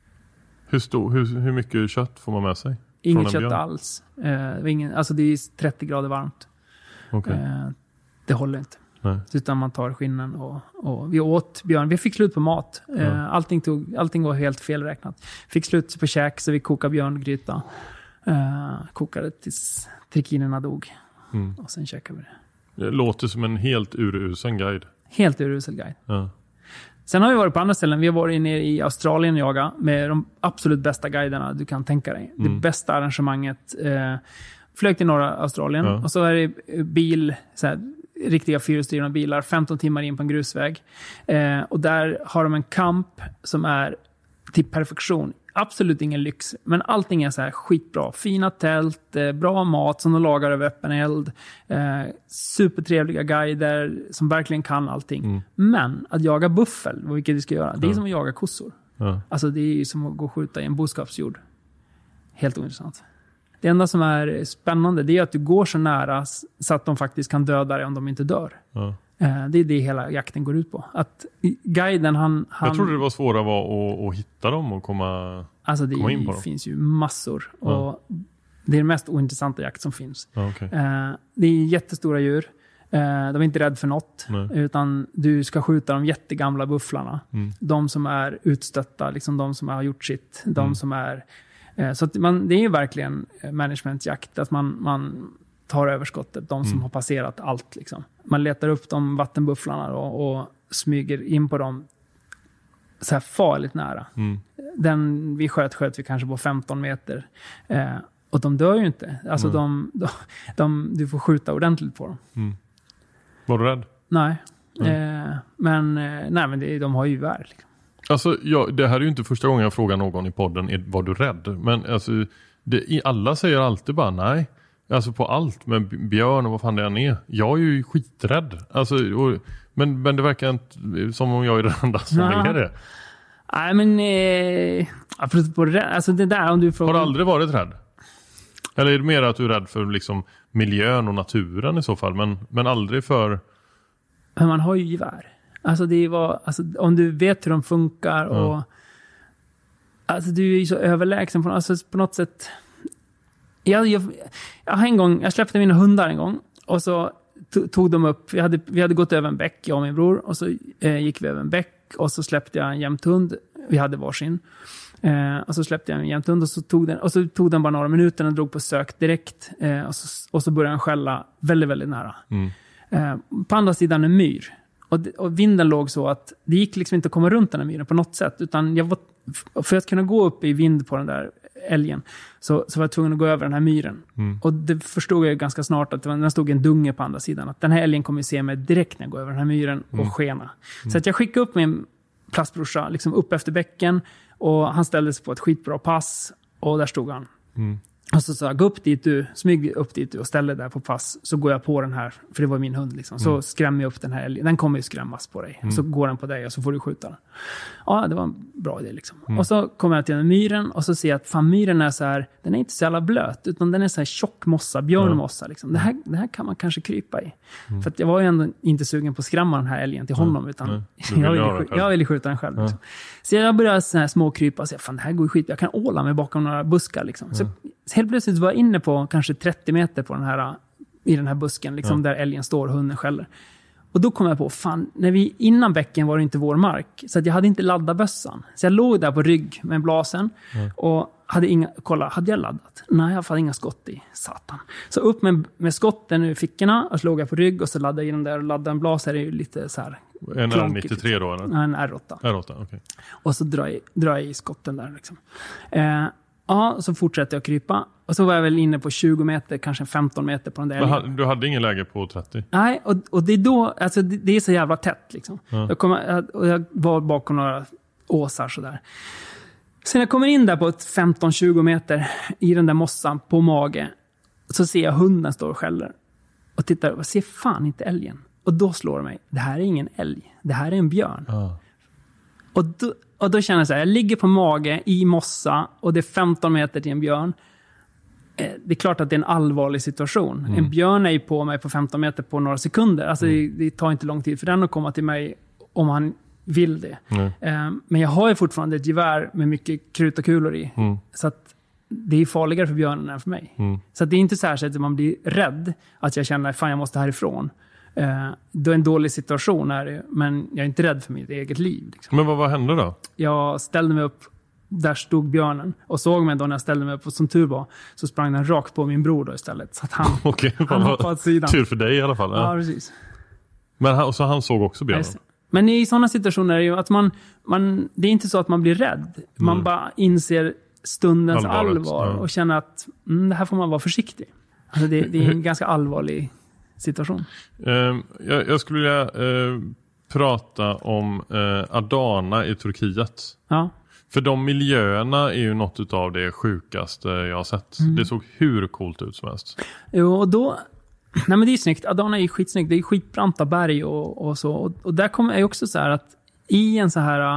Hur, stor, hur, hur mycket kött får man med sig? Inget kött alls. Eh, ingen, alltså det är trettio grader varmt. Okay. Eh, det håller inte. Nej. Utan man tar skinnen och, och vi åt björn. Vi fick slut på mat. Eh, ja. allting, tog, allting var helt felräknat. Fick slut på käk så vi kokade björngryta. Eh, kokade tills trikinerna dog. Mm. Och sen käkade vi det. Det låter som en helt urusel guide. Helt urusel guide. Ja. Sen har vi varit på andra ställen. Vi har varit nere i Australien och jagat med de absolut bästa guiderna du kan tänka dig. Mm. Det bästa arrangemanget. Eh, flög till norra Australien. Ja. Och så är det bil, så här, riktiga fyrhjulsdrivna bilar. femton timmar in på en grusväg. Eh, och där har de en camp som är till perfektion. Absolut ingen lyx. Men allting är så här skitbra. Fina tält, eh, bra mat som de lagar över öppen eld. Eh, supertrevliga guider som verkligen kan allting. Mm. Men att jaga buffel, vilket vi ska göra, det är ja. som att jaga kossor. Ja. Alltså det är som att gå och skjuta i en boskapsjord. Helt ointressant. Det enda som är spännande, det är att du går så nära så att de faktiskt kan döda dig om de inte dör. Ja. Det är det hela jakten går ut på. Att guiden, han... han jag trodde det var svåra var att, att hitta dem och komma, alltså det komma in på dem. Det finns ju massor. Ja. Och det är den mest ointressanta jakt som finns. Ja, okay. Det är jättestora djur. De är inte rädda för något. Nej. Utan du ska skjuta de jättegamla bufflarna. Mm. De som är utstötta. Liksom de som har gjort sitt. De mm. som är... Så att man, det är ju verkligen managementjakt. Att man... man tar överskottet, de som mm. har passerat allt. Liksom. Man letar upp de vattenbufflarna och, och smyger in på dem så här farligt nära. Mm. Den vi sköt sköt vi kanske på femton meter. Eh, och de dör ju inte. Alltså mm. de, de, de, du får skjuta ordentligt på dem. Mm. Var du rädd? Nej. Mm. Eh, men, eh, nej, men det, de har ju värld. Liksom. Alltså, ja, det här är ju inte första gången jag frågar någon i podden, är, var du rädd? Men alltså, det, alla säger alltid bara nej. Alltså på allt med björn och vad fan det än är. Jag är ju skiträdd. Alltså, och, men, men det verkar inte som om jag är den enda som ja. är det. Nej, men eh, på det, alltså det där, om du frågar... Har du aldrig varit rädd? Eller är det mer att du är rädd för liksom, miljön och naturen i så fall? Men, men aldrig för... Men man har ju gevär. Alltså det var, alltså, om du vet hur de funkar och... Mm. Alltså du är ju så överlägsen på, alltså, på något sätt... Jag, jag, jag, en gång, jag släppte mina hundar en gång och så to, tog de upp, vi hade, vi hade gått över en bäck, jag och min bror, och så eh, gick vi över en bäck och så släppte jag en jämthund, vi hade varsin, eh, och så släppte jag en jämthund och så tog den, och så tog den bara några minuter och drog på sök direkt, eh, och, så, och så började den skälla väldigt, väldigt nära. Mm. Eh, på andra sidan en myr. Och, och vinden låg så att det gick liksom inte att komma runt den här myren på något sätt, utan jag var, för att kunna gå upp i vind på den där älgen så, så var jag tvungen att gå över den här myren. Mm. Och det förstod jag ganska snart att det var, den stod en dunge på andra sidan. Att den här älgen kommer se mig direkt när jag går över den här myren och mm. skena. Mm. Så att jag skickade upp min plastbrorsa liksom upp efter bäcken och han ställde sig på ett skitbra pass och där stod han. Mm. Och så sa jag, gå upp dit du, smyg upp dit du och ställ dig där på pass, så går jag på den här, för det var min hund liksom. Så mm. skrämmer jag upp den här älgen, den kommer ju skrämmas på dig. Mm. Så går den på dig och så får du skjuta den. Ja, det var en bra idé liksom. Mm. Och så kommer jag till den myren och så ser jag att fan, myren är så här, den är inte så jävla blöt, utan den är så här tjock mossa, björnmossa liksom. Det här, det här kan man kanske krypa i. Mm. För att jag var ju ändå inte sugen på att skrämma den här älgen till honom, mm. utan mm. jag, ville, jag ville skjuta den själv. Mm. Liksom. Så jag började så här små krypa och säga, fan det här går ju skit, jag kan åla mig bakom några buskar liksom. Mm. Så helt plötsligt var jag inne på kanske trettio meter på den här, i den här busken liksom, mm. där älgen står och hunden skäller. Och då kom jag på, fan, när vi, innan bäcken var det inte vår mark. Så att jag hade inte laddat bössan. Så jag låg där på rygg med blasen. Mm. Och hade inga, kolla, hade jag laddat? Nej, jag hade inga skott i. Satan. Så upp med, med skotten i fickorna. Och så låg jag på rygg och så laddade jag i den där. Och laddade en blas är ju lite så här. En R nittiotre då eller? Nej, en R åtta. R åtta, okej. Okay. Och så drar jag, drar jag i skotten där liksom. Eh, ja, så fortsätter jag krypa. Och så var jag väl inne på tjugo meter, kanske femton meter på den där älgen. Du hade ingen läge på trettio? Nej, och, och det är då, alltså det, det är så jävla tätt liksom. Ja. Jag, kom, och jag var bakom några åsar sådär. Sen jag kommer in där på ett femton tjugo meter i den där mossan på mage, så ser jag hunden stå och skäller. Och tittar och ser fan inte älgen. Och då slår det mig, det här är ingen älg, det här är en björn. Ja. Och då, och då känner jag så här, jag ligger på mage i mossa och det är femton meter till en björn. Det är klart att det är en allvarlig situation. Mm. En björn är ju på mig på femton meter på några sekunder. Alltså mm. det, det tar inte lång tid för den att komma till mig om han vill det. Mm. Men jag har ju fortfarande ett gevär med mycket krut och kulor i. Mm. Så att det är farligare för björnen än för mig. Mm. Så att det är inte särskilt att man blir rädd att jag känner fan jag måste härifrån. Uh, då är en dålig situation här, men jag är inte rädd för mitt eget liv. Liksom. Men vad, vad hände då? Jag ställde mig upp, där stod björnen och såg mig då när jag ställde mig upp, och som tur var så sprang den rakt på min bror då istället. Så att han, okay, han hoppade åt sidan. Tur för dig i alla fall. Ja, ja precis. Men han, så han såg också björnen? Men i sådana situationer är det ju att man, man, det är inte så att man blir rädd. Man mm. bara inser stundens Allvaret, allvar ja. och känner att mm, det här får man vara försiktig. Alltså det, det är en ganska allvarlig situation. Uh, jag, jag skulle vilja uh, prata om uh, Adana i Turkiet. Ja. För de miljöerna är ju något av det sjukaste jag har sett. Mm. Det såg hur coolt ut som helst. Jo, och då... Nej, men det är snyggt. Adana är skitsnyggt. Det är skitbranta berg och, och så. Och, och där kommer jag också så här att i en så här...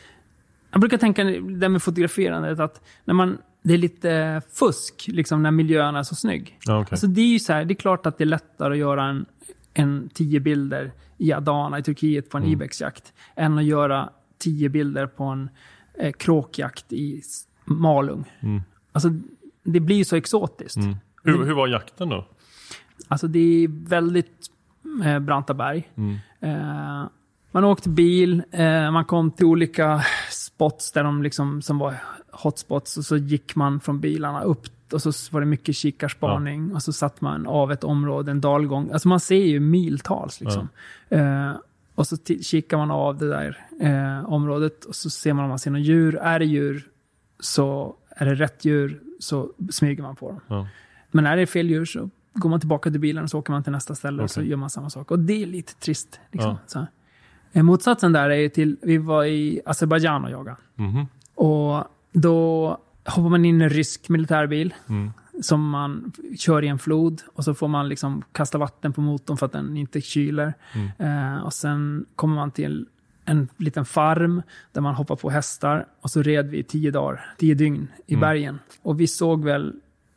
Jag brukar tänka det med fotograferandet att när man... Det är lite fusk liksom när miljön är så snygg. Ja, okay. Alltså det är ju så här, det är klart att det är lättare att göra en, en tio bilder i Adana i Turkiet på en mm. Ibex-jakt än att göra tio bilder på en eh, kråkjakt i Malung. Mm. Alltså det blir ju så exotiskt. Mm. Hur, hur var jakten då? Alltså det är väldigt eh, branta berg. Mm. Eh, man åkte bil, eh, man kom till olika spots där de liksom, som var hotspots, och så gick man från bilarna upp ut och så var det mycket kikarspaning ja. och så satt man av ett område, en dalgång. Alltså man ser ju miltals liksom. Ja. Eh, och så t- kikar man av det där eh, området och så ser man om man ser några djur. Är det djur så är det rätt djur så smyger man på dem. Ja. Men är det fel djur så går man tillbaka till bilen och så åker man till nästa ställe okay. och så gör man samma sak. Och det är lite trist. Liksom. Ja. Så. Motsatsen där är ju till, vi var i Azerbaijan och jagade. Mm-hmm. Och då hoppar man in i en rysk militärbil mm. som man kör i en flod och så får man liksom kasta vatten på motorn för att den inte kyler. Mm. Eh, och sen kommer man till en liten farm där man hoppar på hästar och så red vi i tio dagar, tio dygn i mm. bergen. Och vi såg väl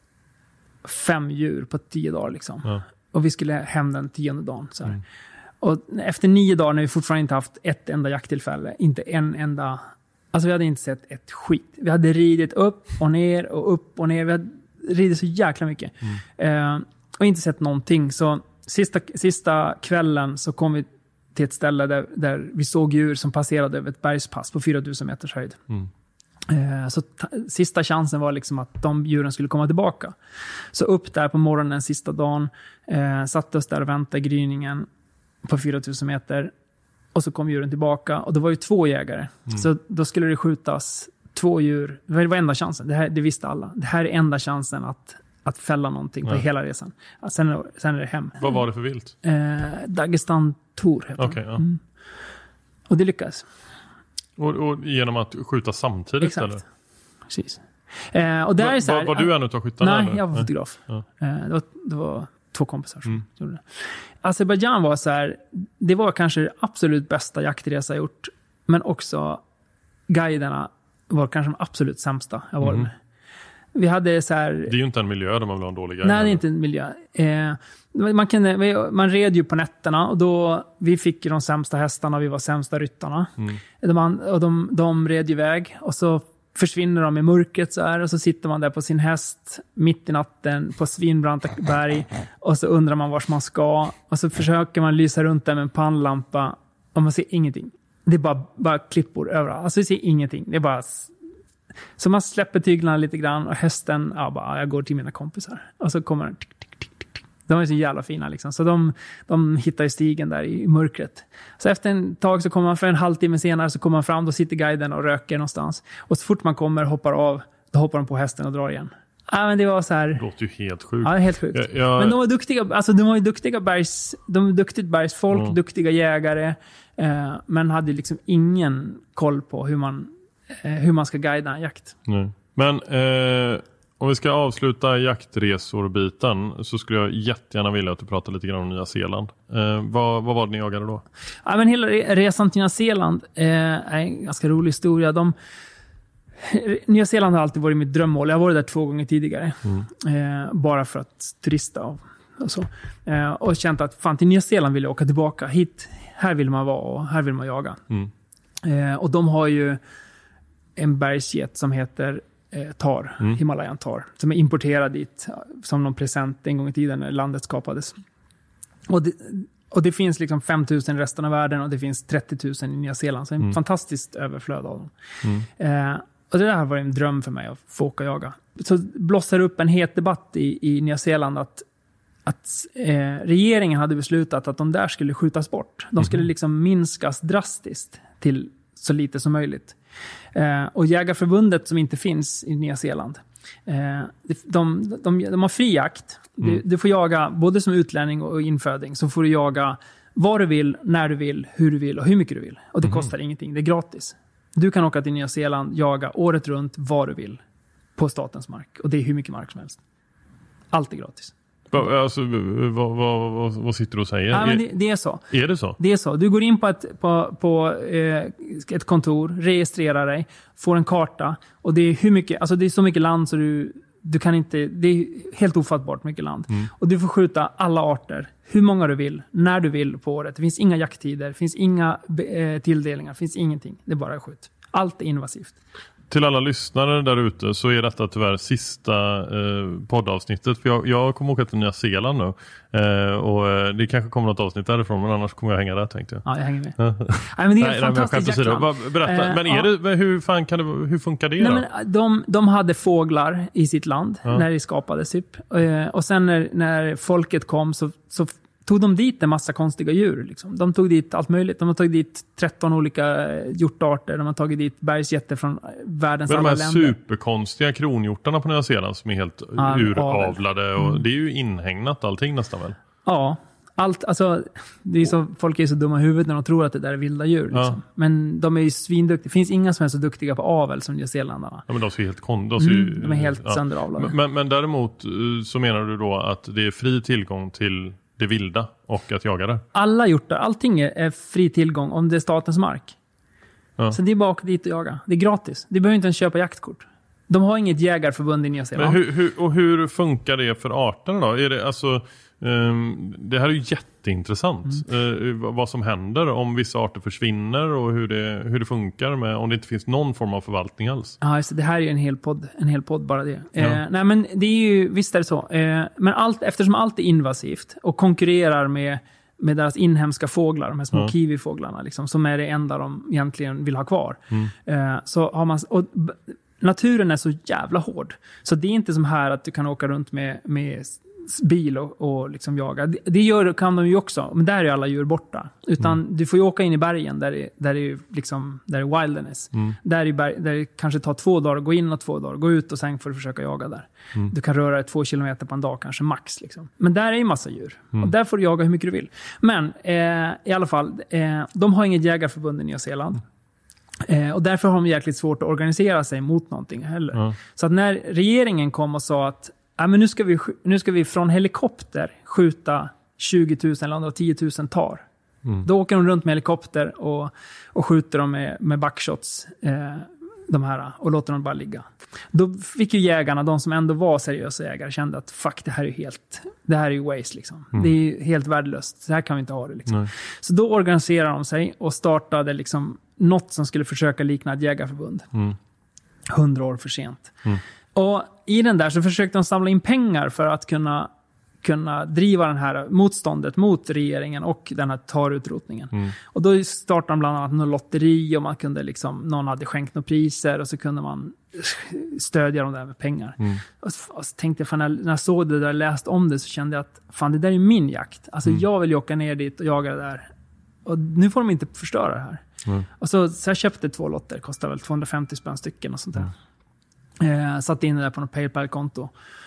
fem djur på tio dagar liksom. Ja. Och vi skulle hem den tionde dagen. Så här. Mm. Och efter nio dagar när vi fortfarande inte haft ett enda jakttillfälle, inte en enda, alltså vi hade inte sett ett skit. Vi hade ridit upp och ner och upp och ner. Vi hade ridit så jäkla mycket. Mm. Eh, och inte sett någonting. Så sista, sista kvällen så kom vi till ett ställe där, där vi såg djur som passerade över ett bergspass på fyra tusen meters höjd. Mm. Eh, så t- sista chansen var liksom att de djuren skulle komma tillbaka. Så upp där på morgonen sista dagen, eh, satte oss där och väntade gryningen på fyra tusen meter. Och så kom djuren tillbaka. Och det var ju två jägare. Mm. Så då skulle det skjutas två djur. Det var enda chansen. Det, här, det visste alla. Det här är enda chansen att, att fälla någonting på ja. hela resan. Sen, sen är det hem. Vad var det för vilt? Eh, Dagestan Tor heter okay, ja. mm. Och det lyckades. Och, och genom att skjuta samtidigt? Exakt. Eller? Precis. Eh, och där va, är så här, va, var du en utav skyttarna? Nej, jag var fotograf. Ja. Eh, det, var, det var två kompisar som mm. gjorde det. Azerbaijan var så här, det var kanske det absolut bästa jaktresa jag gjort. Men också guiderna var kanske de absolut sämsta jag var mm. Vi hade så här... Det är ju inte en miljö där man vill ha en dålig guide. Nej, det är inte en miljö. Eh, man, kunde, man red ju på nätterna och då vi fick de sämsta hästarna och vi var sämsta ryttarna. Mm. De, och de, de red iväg och så försvinner de i mörkret så här och så sitter man där på sin häst mitt i natten på svinbranta berg och så undrar man vart man ska och så försöker man lysa runt där med en pannlampa och man ser ingenting. Det är bara, bara klippor överallt. Alltså vi ser ingenting. Det är bara... Så man släpper tyglarna lite grann och hästen, ja bara, jag går till mina kompisar. Och så kommer den, tick, tick, tick, tick. De är så jävla fina liksom. Så de, de hittar i stigen där i mörkret. Så efter en tag så kommer man, för en halvtimme senare så kommer man fram, då sitter guiden och röker någonstans. Och så fort man kommer, hoppar av, då hoppar de på hästen och drar igen. Ja, men det var så här... Det låter ju helt sjukt. Ja, helt sjukt. Jag, jag... Men de var duktiga, alltså de var ju duktiga bergs, de var duktigt bergsfolk, mm. duktiga jägare. Eh, men hade liksom ingen koll på hur man hur man ska guida en jakt. Nej. Men eh, om vi ska avsluta jaktresor-biten så skulle jag jättegärna vilja att du pratar lite grann om Nya Zeeland. Eh, vad, vad var det ni jagade då? Ja, men hela resan till Nya Zeeland eh, är en ganska rolig historia. De, Nya Zeeland har alltid varit mitt drömmål. Jag har varit där två gånger tidigare. Mm. Eh, bara för att turista och, och så. Eh, och känt att fan, till Nya Zeeland vill jag åka tillbaka. Hit, här vill man vara och här vill man jaga. Mm. Eh, och de har ju en bergsget som heter eh, Tar, mm. Himalayan Tar, som är importerad dit som någon present en gång i tiden när landet skapades. Och det, och det finns liksom fem tusen i resten av världen och det finns trettio tusen i Nya Zeeland. Så det är en mm. fantastiskt överflöd av dem. Mm. Eh, och det där var en dröm för mig att få åka och jaga. Så blossar upp en het debatt i, i Nya Zeeland att, att eh, regeringen hade beslutat att de där skulle skjutas bort. De skulle liksom minskas drastiskt till så lite som möjligt. Eh, och Jägarförbundet som inte finns i Nya Zeeland, eh, de, de, de har fri jakt. Mm. Du, du får jaga både som utlänning och inföding, så får du jaga vad du vill, när du vill, hur du vill och hur mycket du vill. Och det mm. kostar ingenting, det är gratis. Du kan åka till Nya Zeeland, jaga året runt vad du vill på statens mark. Och det är hur mycket mark som helst. Allt är gratis. Alltså, vad, vad, vad, vad sitter du och säger? Ja, men det, det är så. Är det så? Det är så. Du går in på ett, på, på, eh, ett kontor, registrerar dig, får en karta. Och det är, hur mycket, alltså det är så mycket land så du, du kan inte... Det är helt ofattbart mycket land. Mm. Och du får skjuta alla arter, hur många du vill, när du vill på året. Det finns inga jakttider, det finns inga eh, tilldelningar, det finns ingenting. Det är bara skjut. Allt är invasivt. till alla lyssnare där ute så är detta tyvärr sista eh, poddavsnittet. För jag, jag kommer åka till Nya Zeeland nu. Eh, och eh, det kanske kommer något avsnitt därifrån, men annars kommer jag hänga där, tänkte jag. Ja, jag hänger med. nej, men det är nej, fantastiskt nej, men berätta, eh, men är ja. det, hur, fan kan det, hur funkar det nej, då? Men de, de hade fåglar i sitt land ja. när det skapades typ. Eh, och sen när, när folket kom så, så tog de dit en massa konstiga djur. Liksom. De tog dit allt möjligt. De har tagit dit tretton olika hjortarter. De har tagit dit bergsjätter från världens alla länder. Men de här superkonstiga kronhjortarna på Nya Zeeland som är helt ja, uravlade. Och mm. det är ju inhägnat allting nästan väl? Ja, allt. Alltså, det är så, folk är så dumma i huvudet när de tror att det där är vilda djur. Liksom. Ja. Men de är ju svinduktiga. Det finns inga som är så duktiga på avel som Nya Zeelandarna. Ja, men de ser helt kon- de, ser ju, mm, de är helt ja. sönderavlade. Men, men däremot så menar du då att det är fri tillgång till det vilda och att jaga det? Alla hjortar, allting är fri tillgång om det är statens mark. Ja. Så det är bara att åka dit och jaga. Det är gratis. Du behöver inte ens köpa jaktkort. De har inget jägarförbund i Nya Zeeland. Men hur, hur, och hur funkar det för arterna då? Är det, alltså, um, det här är ju jätteintressant. Mm. Uh, vad som händer om vissa arter försvinner och hur det, hur det funkar med, om det inte finns någon form av förvaltning alls. Ja, alltså, det här är ju en hel podd, en hel podd bara det. Ja. Uh, nej, men det är ju, visst är det så. Uh, men allt, eftersom allt är invasivt och konkurrerar med med deras inhemska fåglar, de här små ja. kiwifåglarna liksom, som är det enda de egentligen vill ha kvar. Mm. Uh, så har man... Och, naturen är så jävla hård. Så det är inte som här att du kan åka runt med, med bil och, och liksom jaga. Det, det gör, kan de ju också. Men där är alla djur borta. Utan mm. du får ju åka in i bergen där det, där det är liksom, där det är wilderness. Mm. Där, är berg, där det kanske tar två dagar att gå in och två dagar. Gå ut och sen får du försöka jaga där. Mm. Du kan röra dig två kilometer på en dag kanske max. Liksom. Men där är ju massa djur. Mm. Och där får du jaga hur mycket du vill. Men eh, i alla fall, eh, de har inget jägarförbund i Nya Zeeland. Eh, och därför har de jäkligt svårt att organisera sig mot någonting heller. Mm. Så att när regeringen kom och sa att äh, men nu, ska vi, nu ska vi från helikopter skjuta tjugo tusen eller tio tusen tar. Mm. Då åker de runt med helikopter och, och skjuter dem med, med backshots. Eh, de här, och låter dem bara ligga. Då fick ju jägarna, de som ändå var seriösa jägare, kände att fuck, det här är helt, det här är ju waste liksom. Mm. Det är ju helt värdelöst. Så här kan vi inte ha det liksom. Nej. Så då organiserade de sig och startade liksom något som skulle försöka likna ett jägarförbund. Mm. Hundra år för sent. Mm. Och i den där så försökte de samla in pengar för att kunna kunna driva den här motståndet mot regeringen och den här tarutrotningen. Mm. Och då startade de bland annat något lotteri och man kunde liksom, någon hade skänkt några priser och så kunde man stödja dem där med pengar. Mm. Och, så, och så tänkte jag, fan, när, när jag såg det där, läst om det, så kände jag att fan, det där är min jakt. Alltså mm. jag vill ju åka ner dit och jaga det där. Och nu får de inte förstöra det här. Mm. Och så, så jag köpte två lotter, kostade väl tvåhundrafemtio spänn stycken och sånt där. Mm. Eh, satt in det där på något PayPal-konto.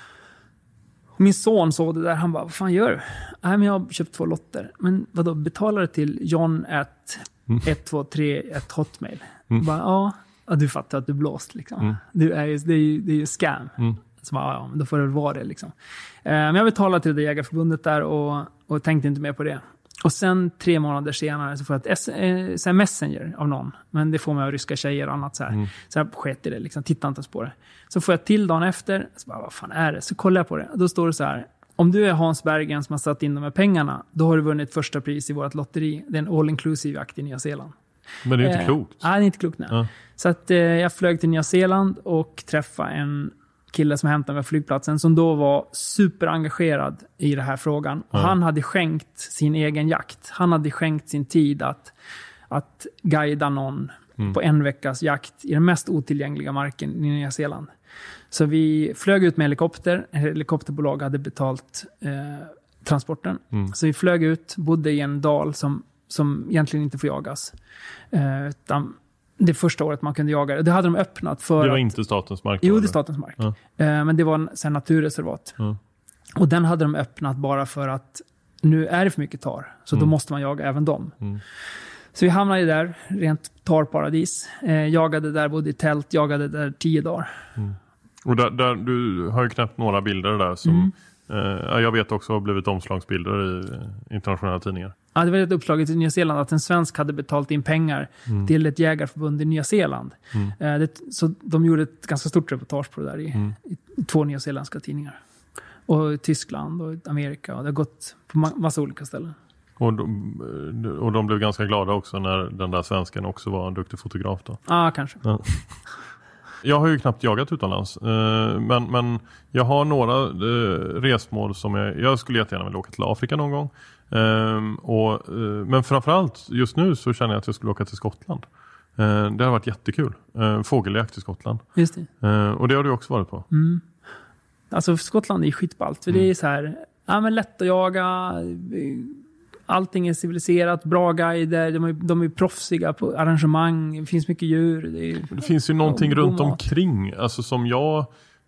Min son såg det där, han bara, vad fan gör du? Nej, men jag har köpt två lotter. Men vadå, betalar du till John at ett två tre ett hotmail? Mm. Bara, ja, ja, du fattar att du blåst liksom. Mm. Du är ju, det är ju, det är ju scam. Mm. Så bara, ja, men då får det vara det liksom. Eh, men jag betalade till det jägarförbundet där och, och tänkte inte mer på det. Och sen tre månader senare så får jag ett S- eh, så messenger av någon. Men det får man av ryska tjejer och annat så här. Mm. Så jag sket i det, liksom, titta inte ens på det. Så får jag till dagen efter, så bara, vad fan är det? Så kollar jag på det. Då står det så här, om du är Hans Berggren som har satt in de här pengarna, då har du vunnit första pris i vårt lotteri. Det är en all-inclusive akt i Nya Zeeland. Men det är inte eh, klokt. Nej, det är inte klokt. Nej. Ja. Så att, eh, jag flög till Nya Zeeland och träffade en kille som hämtade mig på flygplatsen som då var superengagerad i den här frågan. Och mm. han hade skänkt sin egen jakt. Han hade skänkt sin tid att, att guida någon mm. på en veckas jakt i den mest otillgängliga marken i Nya Zeeland. Så vi flög ut med helikopter. Helikopterbolag hade betalt eh, transporten. Mm. Så vi flög ut, bodde i en dal som, som egentligen inte får jagas. Eh, utan det första året man kunde jaga. Det hade de öppnat för. Det var att, inte statens mark? Jo, det är statens mark. Ja. Eh, men det var en sen naturreservat. Ja. Och den hade de öppnat bara för att nu är det för mycket tar. Så mm. då måste man jaga även dem. Mm. Så vi hamnade där, rent tarparadis. Eh, jagade där, bodde i tält, jagade där tio dagar. Mm. Och där, där, du har ju knappt några bilder där som mm. eh, jag vet också har blivit omslagsbilder i eh, internationella tidningar. Ja, det var ett uppslaget i Nya Zeeland att en svensk hade betalt in pengar mm. till ett jägarförbund i Nya Zeeland. Mm. Eh, det, så de gjorde ett ganska stort reportage på det där i, mm. i två nyzeeländska tidningar. Och i Tyskland och Amerika. Och det har gått på ma- massa olika ställen. Och de, och de blev ganska glada också när den där svensken också var en duktig fotograf då. Ja, kanske. Ja. jag har ju knappt jagat utomlands. Eh, men, men jag har några eh, resmål som jag, jag skulle jättegärna vilja åka till Afrika någon gång. Eh, och, eh, men framförallt just nu så känner jag att jag skulle åka till Skottland. Eh, det har varit jättekul. Eh, fågeljakt i Skottland. Just det. Eh, och det har du också varit på. Mm. Alltså Skottland är skitballt. För mm. det är så här, ja men lätt att jaga. Allting är civiliserat, bra guider, de är, de är proffsiga på arrangemang, det finns mycket djur. Det, är, det finns ju någonting runt omkring, alltså som jag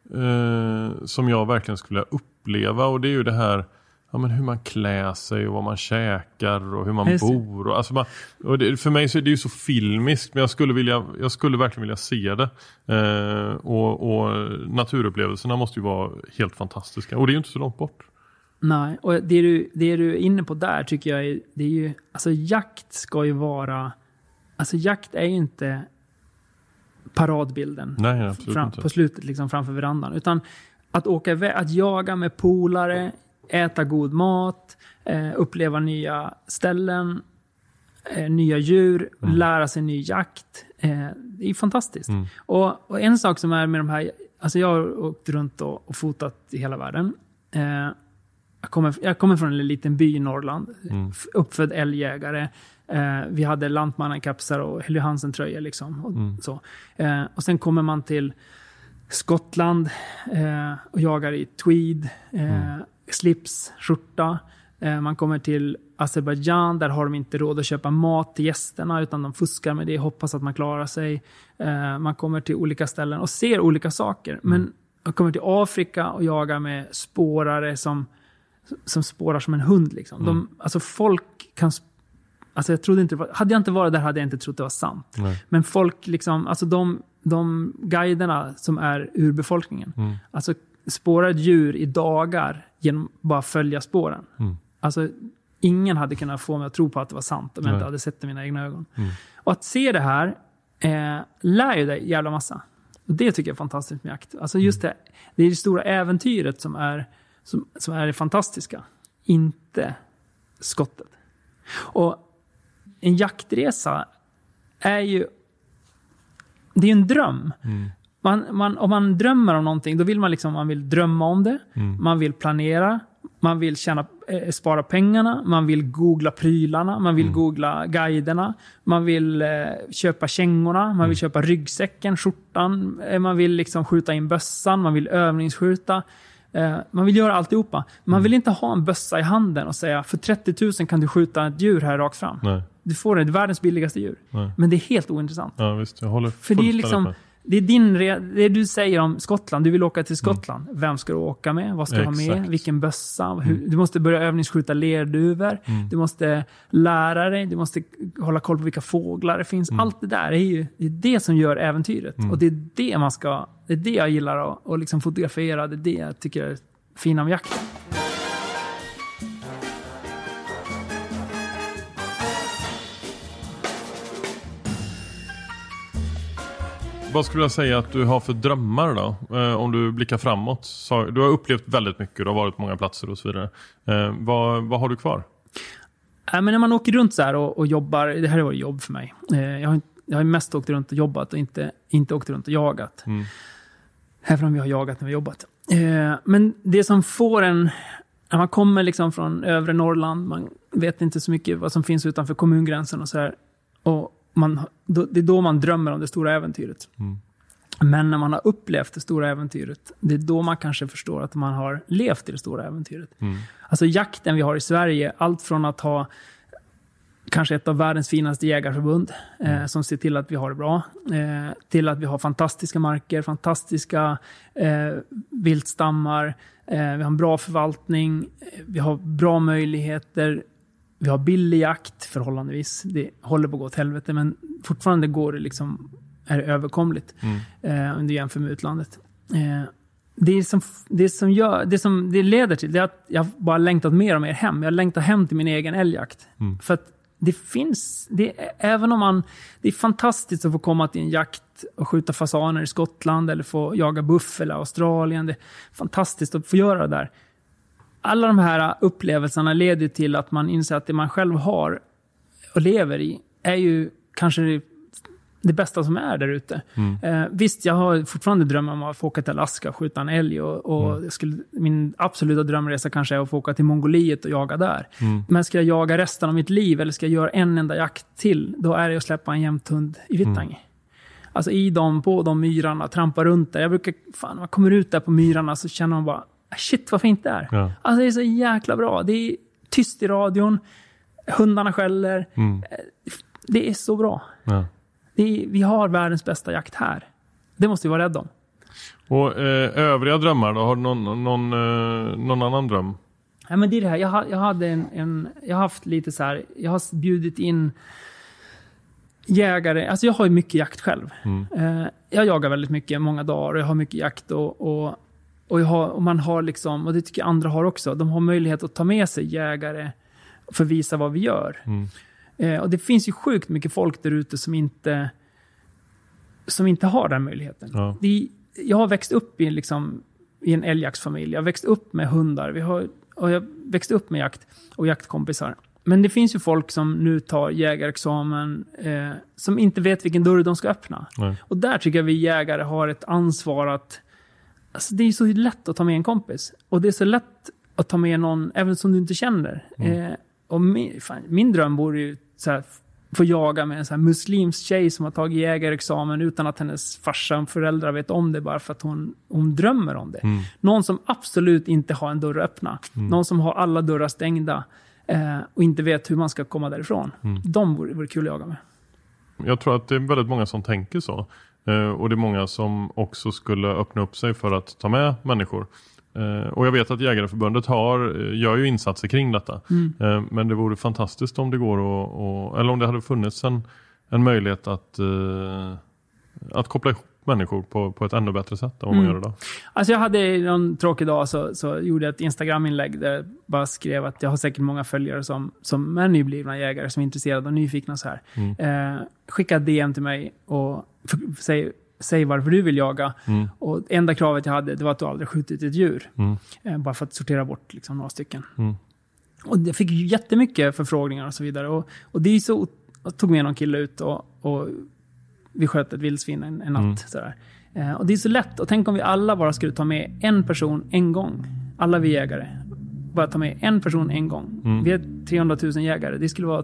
eh, som jag verkligen skulle uppleva, och det är ju det här, ja, men hur man klär sig och vad man käkar och hur man Just bor. Och, alltså man, och det, för mig så är det ju så filmiskt, men jag skulle, vilja, jag skulle verkligen vilja se det. Eh, och, och naturupplevelserna måste ju vara helt fantastiska, och det är ju inte så långt bort. Nej, och det du, det du är inne på där tycker jag är, det är ju, alltså jakt ska ju vara, alltså jakt är ju inte paradbilden. Nej, absolut fram, inte. På slutet liksom framför verandan, utan att åka iväg, att jaga med polare, äta god mat, eh, uppleva nya ställen, eh, nya djur, mm. lära sig ny jakt. Eh, det är fantastiskt. Mm. Och, och en sak som är med de här, alltså jag har åkt runt och, och fotat i hela världen. Eh, Jag kommer, jag kommer från en liten by i Norrland. Mm. Uppfödd älgjägare. Eh, vi hade lantmannakapsar och Helly Hansen-tröjor. Liksom, och, mm. så. Eh, och sen kommer man till Skottland eh, och jagar i tweed, eh, mm. slips, skjorta. Eh, man kommer till Azerbaijan. Där har de inte råd att köpa mat till gästerna, utan de fuskar med det. Hoppas att man klarar sig. Eh, man kommer till olika ställen och ser olika saker. Mm. Men man kommer till Afrika och jagar med spårare som som spårar som en hund liksom. De, mm. alltså folk kan, alltså jag trodde inte, hade jag inte varit där hade jag inte trott det var sant. Nej. Men folk liksom, alltså de, de guiderna som är ur befolkningen, mm. alltså spårar ett djur i dagar genom bara följa spåren. Mm. Alltså ingen hade kunnat få mig att tro på att det var sant om jag inte hade sett det med mina egna ögon. Mm. Och att se det här eh, lär ju dig jävla massa. Och det tycker jag är fantastiskt med jakt. Alltså just det, det är det stora äventyret som är Som, som är det fantastiska. Inte skottet. Och en jaktresa är ju, det är en dröm. Mm. Man, man, om man drömmer om någonting, då vill man liksom, man vill drömma om det. Mm. Man vill planera. Man vill tjäna, eh, spara pengarna. Man vill googla prylarna. Man vill mm. googla guiderna. Man vill eh, köpa kängorna. Man mm. vill köpa ryggsäcken, skjortan. Eh, man vill liksom skjuta in bössan. Man vill övningsskjuta. Uh, man vill göra alltihopa. Man mm. vill inte ha en bössa i handen och säga för trettio tusen kan du skjuta ett djur här rakt fram. Nej. Du får det, det är världens billigaste djur. Nej. Men det är helt ointressant. Ja, visst, jag håller för det är liksom med. Det är din re- det du säger om Skottland. Du vill åka till Skottland. Mm. Vem ska du åka med? Vad ska du ha med? Vilken bössa? Hur, mm. Du måste börja övningsskjuta lerduvor. Mm. Du måste lära dig. Du måste hålla koll på vilka fåglar det finns. Mm. Allt det där är ju det, är det som gör äventyret. Mm. Och det är det man ska, det är det jag gillar att och liksom fotografera. Det är det jag tycker är fina med jakten. Vad skulle jag säga att du har för drömmar då? Eh, om du blickar framåt. Så, du har upplevt väldigt mycket. Du har varit på många platser och så vidare. Eh, vad, vad har du kvar? Äh, men när man åker runt så här och, och jobbar. Det här var jobb för mig. Eh, jag, har, jag har mest åkt runt och jobbat. Och inte, inte åkt runt och jagat. Mm. Även om vi har jagat när vi har jobbat. Eh, men det som får en... När man kommer liksom från övre Norrland. Man vet inte så mycket vad som finns utanför kommungränsen och så här. Och man, då, det är då man drömmer om det stora äventyret. Mm. Men när man har upplevt det stora äventyret, det är då man kanske förstår att man har levt i det stora äventyret. Mm. Alltså jakten vi har i Sverige, allt från att ha kanske ett av världens finaste jägarförbund mm. eh, som ser till att vi har det bra, eh, till att vi har fantastiska marker, fantastiska eh, viltstammar, eh, vi har en bra förvaltning, eh, vi har bra möjligheter. Vi har billig jakt förhållandevis. Det håller på att gå åt helvete, men fortfarande går det liksom, är det överkomligt mm. eh, under jämför med utlandet. Eh, det, som, det, som gör, det som det leder till det är att jag bara längtat mer och mer hem. Jag längtar hem till min egen älgjakt. Mm. För att det finns, det, även om man, det är fantastiskt att få komma till en jakt och skjuta fasaner i Skottland eller få jaga buffel i Australien. Det är fantastiskt att få göra det där. Alla de här upplevelserna leder till att man inser att det man själv har och lever i är ju kanske det bästa som är där ute. Mm. Eh, visst, jag har fortfarande drömmar om att få åka till Alaska och skjuta en älg. Och, och mm. jag skulle, min absoluta drömresa kanske är att få åka till Mongoliet och jaga där. Mm. Men ska jag jaga resten av mitt liv eller ska jag göra en enda jakt till, då är det att släppa en jämthund i Vittangi. Mm. Alltså i dem, på de myrarna, trampa runt där. Jag brukar, fan, när man kommer ut där på myrarna så känner man bara, shit, varför inte där? Ja. Alltså det är så jäkla bra. Det är tyst i radion, hundarna skäller. Mm. Det är så bra. Ja. Det är, vi har världens bästa jakt här. Det måste vi vara rädda om. Och eh, övriga drömmar då? Har du någon, någon, eh, någon annan dröm? Ja, men det är det här. Jag, jag hade en, en... Jag har haft lite så här... Jag har bjudit in jägare. Alltså jag har ju mycket jakt själv. Mm. Eh, jag jagar väldigt mycket, många dagar. Och jag har mycket jakt. Och, och, och, jag har, och man har liksom... Och det tycker jag andra har också. De har möjlighet att ta med sig jägare för att visa vad vi gör. Mm. Eh, och det finns ju sjukt mycket folk där ute som inte som inte har den möjligheten. Ja. Det, jag har växt upp i, liksom, i en älgjaktsfamilj. Jag har växt upp med hundar. Vi har, och jag har växt upp med jakt och jaktkompisar. Men det finns ju folk som nu tar jägarexamen eh, som inte vet vilken dörr de ska öppna. Nej. Och där tycker jag vi jägare har ett ansvar att... Alltså det är så lätt att ta med en kompis. Och det är så lätt att ta med någon även som du inte känner. Mm. Eh, och min, fan, min dröm vore ju så här, få jaga med en så här muslimsk tjej som har tagit jägarexamen utan att hennes farsa och föräldrar vet om det, bara för att hon, hon drömmer om det. Mm. Någon som absolut inte har en dörr att öppna. Mm. Någon som har alla dörrar stängda eh, och inte vet hur man ska komma därifrån. Mm. De vore, vore kul att jaga med. Jag tror att det är väldigt många som tänker så. Eh, och det är många som också skulle öppna upp sig för att ta med människor. Och jag vet att Jägareförbundet har, gör ju insatser kring detta. Mm. Men det vore fantastiskt om det går och, och, eller om det hade funnits en, en möjlighet att, att koppla ihop människor på, på ett ännu bättre sätt än vad man mm. gör idag. Alltså jag hade någon tråkig dag så, så gjorde jag ett Instagram-inlägg där jag bara skrev att jag har säkert många följare som, som är nyblivna jägare som är intresserade och nyfikna så här. Mm. Eh, skicka D M till mig och säg Säg varför du vill jaga. Mm. Och enda kravet jag hade, det var att du aldrig skjutit ett djur. Mm. Eh, bara för att sortera bort liksom, några stycken. Mm. Och jag fick ju jättemycket förfrågningar och så vidare. Och, och det är så... Jag tog med någon kille ut och, och vi sköt ett vildsvin en, en natt. Mm. Sådär. Eh, och det är så lätt. Och tänk om vi alla bara skulle ta med en person en gång. Alla vi jägare. Bara ta med en person en gång. Mm. Vi är trehundratusen jägare. Det skulle vara...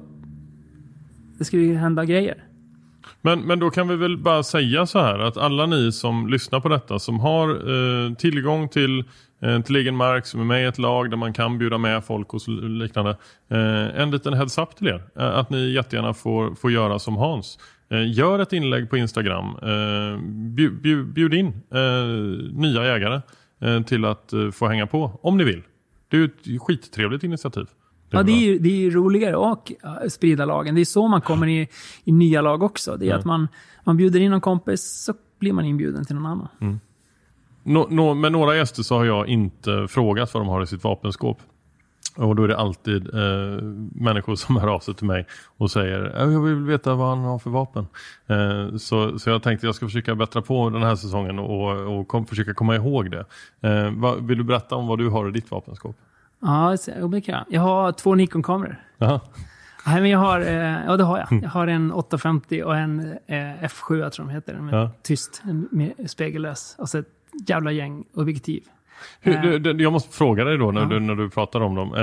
Det skulle hända grejer. Men, men då kan vi väl bara säga så här att alla ni som lyssnar på detta som har eh, tillgång till, eh, till egen mark, som är med i ett lag där man kan bjuda med folk och så liknande, eh, en liten heads up till er eh, att ni jättegärna får, får göra som Hans. Eh, gör ett inlägg på Instagram, eh, bjud, bjud, bjud in eh, nya jägare eh, till att eh, få hänga på om ni vill. Det är ju ett skittrevligt initiativ. Det ja, det är, ju, det är ju roligare att sprida lagen. Det är så man kommer i, i nya lag också. Det är ja. att man, man bjuder in en kompis så blir man inbjuden till någon annan. Mm. No, no, med några gäster så har jag inte frågat vad de har i sitt vapenskåp. Och då är det alltid eh, människor som hör av sig till mig och säger jag vill veta vad han har för vapen. Eh, så, så jag tänkte jag ska försöka bättra på den här säsongen och, och kom, försöka komma ihåg det. Eh, vad, vill du berätta om vad du har i ditt vapenskåp? Ja, jag har två Nikon-kameror. Jaha. Nej, men jag har, ja det har jag. Jag har en åttahundrafemtio och en F sju, jag tror de heter. En ja. tyst, med spegellös. Och så ett jävla gäng objektiv. Hur, du, jag måste fråga dig då när, ja. du, när du pratar om dem.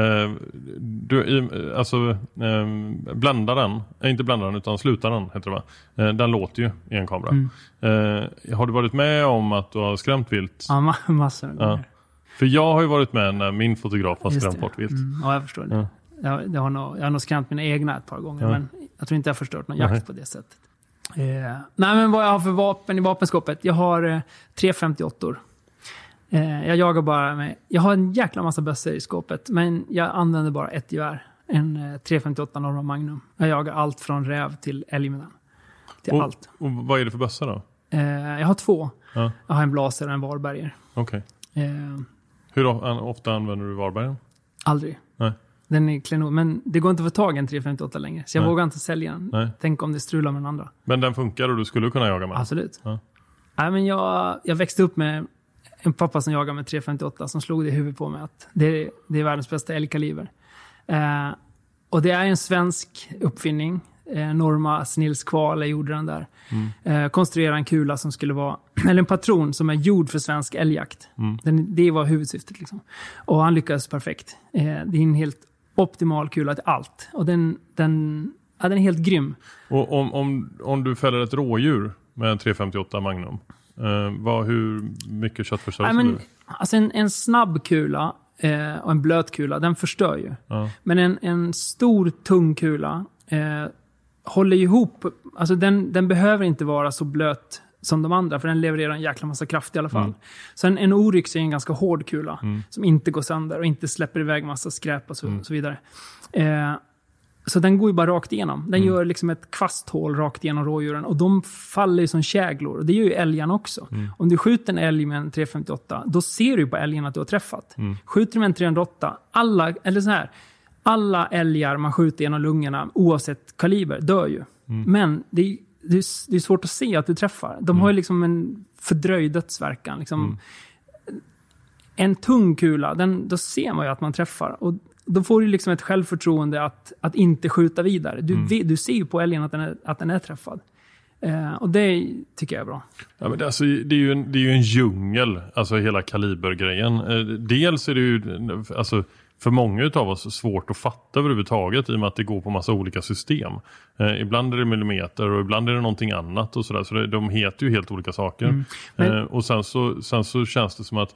Du, alltså, bländaren, inte bländaren utan slutaren heter det va? Den låter ju i en kamera. Mm. Har du varit med om att du har skrämt vilt? Ja, massor. Ja. För jag har ju varit med när min fotograf har skrämt bort vilt. Mm, ja, jag förstår det. Ja. Jag, jag, har nog, jag har nog skrämt mina egna ett par gånger. Ja. Men jag tror inte jag har förstört någon jakt Nej. på det sättet. Eh, nej, men vad jag har för vapen i vapenskåpet. Jag har eh, tre femtioåttor. Eh, jag jagar bara med... Jag har en jäkla massa bössor i skåpet. Men jag använder bara ett gevär. En eh, tre femtioåtta Norma Magnum. Jag jagar allt från räv till älg med den. Till och, allt. Och vad är det för bössor då? Eh, jag har två. Ja. Jag har en Blaser och en Varberger. Okej. Okay. Eh, Hur ofta använder du Varbergen? Aldrig. Nej. Den är klenod, men det går inte att få tag i en tre femtioåtta längre. Så jag Nej. vågar inte sälja den. Nej. Tänk om det strular med den andra. Men den funkar och du skulle kunna jaga med? Absolut. Ja. Nej, men jag, jag växte upp med en pappa som jagar med tre femtioåtta som slog det i huvudet på mig att det är, det är världens bästa älgkaliber. Eh, och det är en svensk uppfinning. Eh, Norma Snillskvale gjorde den där. Mm. Eh, konstruera en kula som skulle vara, eller en patron som är gjord för svensk älgjakt. Mm. Den, det var huvudsyftet liksom. Och han lyckades perfekt. Eh, det är en helt optimal kula till allt. Och den, den, ja, den är helt grym. Och om, om, om du fäller ett rådjur med en tre femtioåtta Magnum, eh, vad, hur mycket kött förstör Nej, men, du? alltså en, en snabb kula eh, och en blöt kula, den förstör ju. Ja. Men en, en stor, tung kula eh, håller ihop. Alltså den, den behöver inte vara så blöt som de andra, för den levererar en jäkla massa kraft i alla fall. Mm. Så en, en Oryx är en ganska hård kula mm. som inte går sönder och inte släpper iväg massa skräp och så, mm. och så vidare. Eh, så den går ju bara rakt igenom. Den mm. gör liksom ett kvasthål rakt igenom rådjuren och de faller ju som käglor. Och det gör ju älgarna också. Mm. Om du skjuter en älg med en tre femtioåtta, då ser du på älgen att du har träffat. Mm. Skjuter du med en tre hundraåtta, alla, eller så här, alla älgar man skjuter genom lungorna, oavsett kaliber, dör ju. Mm. Men det är, det, är, det är svårt att se att du träffar. De mm. har ju liksom en fördröjd dödsverkan. Liksom. Mm. En tung kula, den, då ser man ju att man träffar. Och då får du liksom ett självförtroende att, att inte skjuta vidare. Du, mm. du ser ju på älgen att den är, att den är träffad. Eh, och det tycker jag är bra. Ja, men det, alltså, det, är ju en, det är ju en djungel, alltså hela kalibergrejen. Eh, dels är det ju, alltså, för många av oss svårt att fatta överhuvudtaget i och med att det går på massa olika system. Eh, ibland är det millimeter och ibland är det någonting annat och sådär. Så det, de heter ju helt olika saker. Mm. Men... Eh, och sen så, sen så känns det som att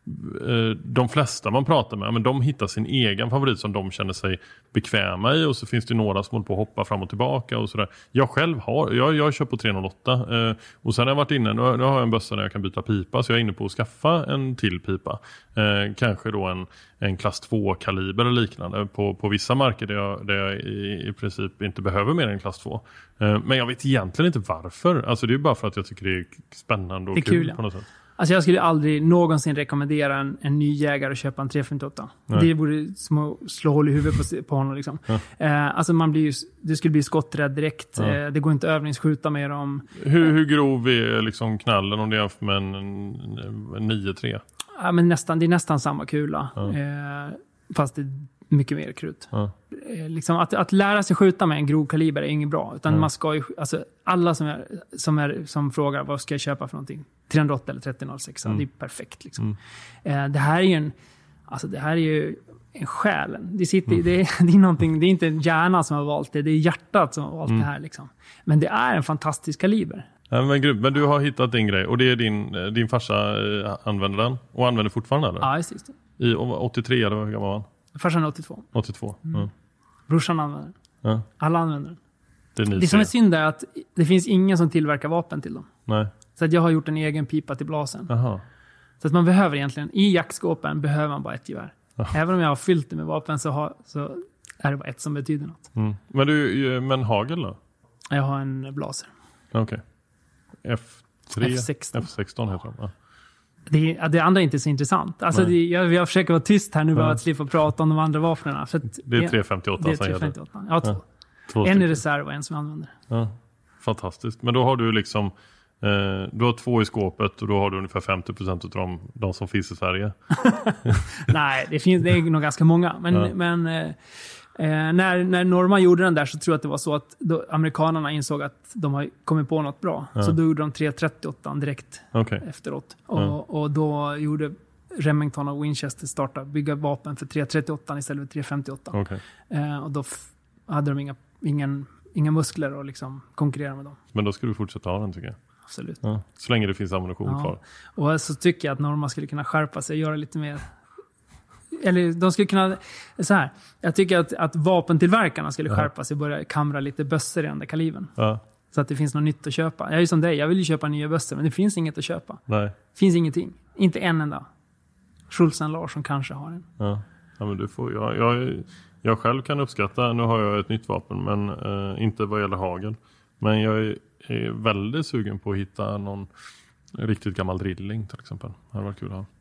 de flesta man pratar med, men de hittar sin egen favorit som de känner sig bekväma i, och så finns det några som håller på att hoppa fram och tillbaka och sådär. Jag själv har, jag, jag kör på tre noll åtta eh, och sen har jag varit inne, nu, nu har jag en bössa där jag kan byta pipa, så jag är inne på att skaffa en till pipa. Eh, kanske då en, en klass två kaliber eller liknande på, på vissa marker där jag, där jag i, i princip inte behöver mer än klass två. Eh, men jag vet egentligen inte varför. Alltså det är bara för att jag tycker det är spännande och det är kul, kul ja. på något sätt. Alltså jag skulle aldrig någonsin rekommendera en, en ny jägare att köpa en tre femtioåtta. Nej. Det vore som att slå hål i huvudet på, på honom. Liksom. Ja. Eh, alltså man blir ju, du skulle bli skotträdd direkt. Ja. Eh, det går inte att övningsskjuta med dem. Hur, hur grov är liksom knallen om det jämför med en, en nio tre? Ja, men nästan, det är nästan samma kula. Ja. Eh, fast det är mycket mer krut. Ja. Eh, liksom att, att lära sig skjuta med en grov kaliber är inget bra. Utan Ja. man ska ju, alltså, alla som, är, som, är, som frågar vad ska jag köpa för någonting? tre hundraåtta eller trettio noll sex. Mm. Det är perfekt. Liksom. Mm. Eh, det här är ju en, alltså det här är ju en själ. Det, sitter, mm. det, är, det är någonting, det är inte hjärnan som har valt det. Det är hjärtat som har valt mm. det här. Liksom. Men det är en fantastisk kaliber. Ja, men, men du har hittat din grej och det är din, din farsa eh, använder den och använder fortfarande eller? Ja, just det. I åttiotre eller vad gammal var han? Farsan är åttiotvå. åttiotvå. Mm. Ja. Brorsan använder den. Ja. Alla använder den. Det, är det som är synd är att det finns ingen som tillverkar vapen till dem. Nej. Så att jag har gjort en egen pipa till blasen. Aha. Så att man behöver egentligen, i jaktskåpen behöver man bara ett gevär. Aha. Även om jag har fyllt det med vapen så, har, så är det bara ett som betyder något. Mm. Men du, men hagel då? Jag har en blaser. Okej. Okay. F tre? F sexton. F sexton heter de. Ja. Det, det andra är inte så intressant. Alltså det, jag, jag försöker vara tyst här nu bara ja. att slippa prata om de andra vapnen. Så att det är tre femtioåtta. Det är tre femtioåtta. Ja, två. Ja, två en i reserv och en som jag använder. Ja. Fantastiskt. Men då har du liksom eh, du har två i skåpet och då har du ungefär femtio procent av de, de som finns i Sverige. Nej, det, finns, det är nog ganska många. Men, ja. men eh, när, när Norma gjorde den där så tror jag att det var så att då, amerikanerna insåg att de har kommit på något bra. Ja. Så då gjorde de tre trettioåtta direkt okay. efteråt. Och, ja. och då gjorde Remington och Winchester starta bygga vapen för tre trettioåtta istället för tre femtioåtta. Okay. Eh, och då f- hade de inga, ingen, inga muskler att liksom konkurrera med dem. Men då ska du fortsätta ha den tycker jag. Absolut. Ja. Så länge det finns ammunition ja. kvar. Och så tycker jag att Norma skulle kunna skärpa sig och göra lite mer. Eller de skulle kunna, så här. Jag tycker att, att vapentillverkarna skulle ja. skärpa sig och börja kamra lite bössor i den där kalibern. Ja. Så att det finns något nytt att köpa. Jag är ju som dig, jag vill ju köpa nya bössor men det finns inget att köpa. Nej. Det finns ingenting. Inte en enda. Schultzen Larsson kanske har en. Ja, ja men du får, jag, jag, jag själv kan uppskatta, nu har jag ett nytt vapen men eh, inte vad gäller hagel. Men jag är, är väldigt sugen på att hitta någon riktigt gammal drilling till exempel. Det hade varit kul att ha.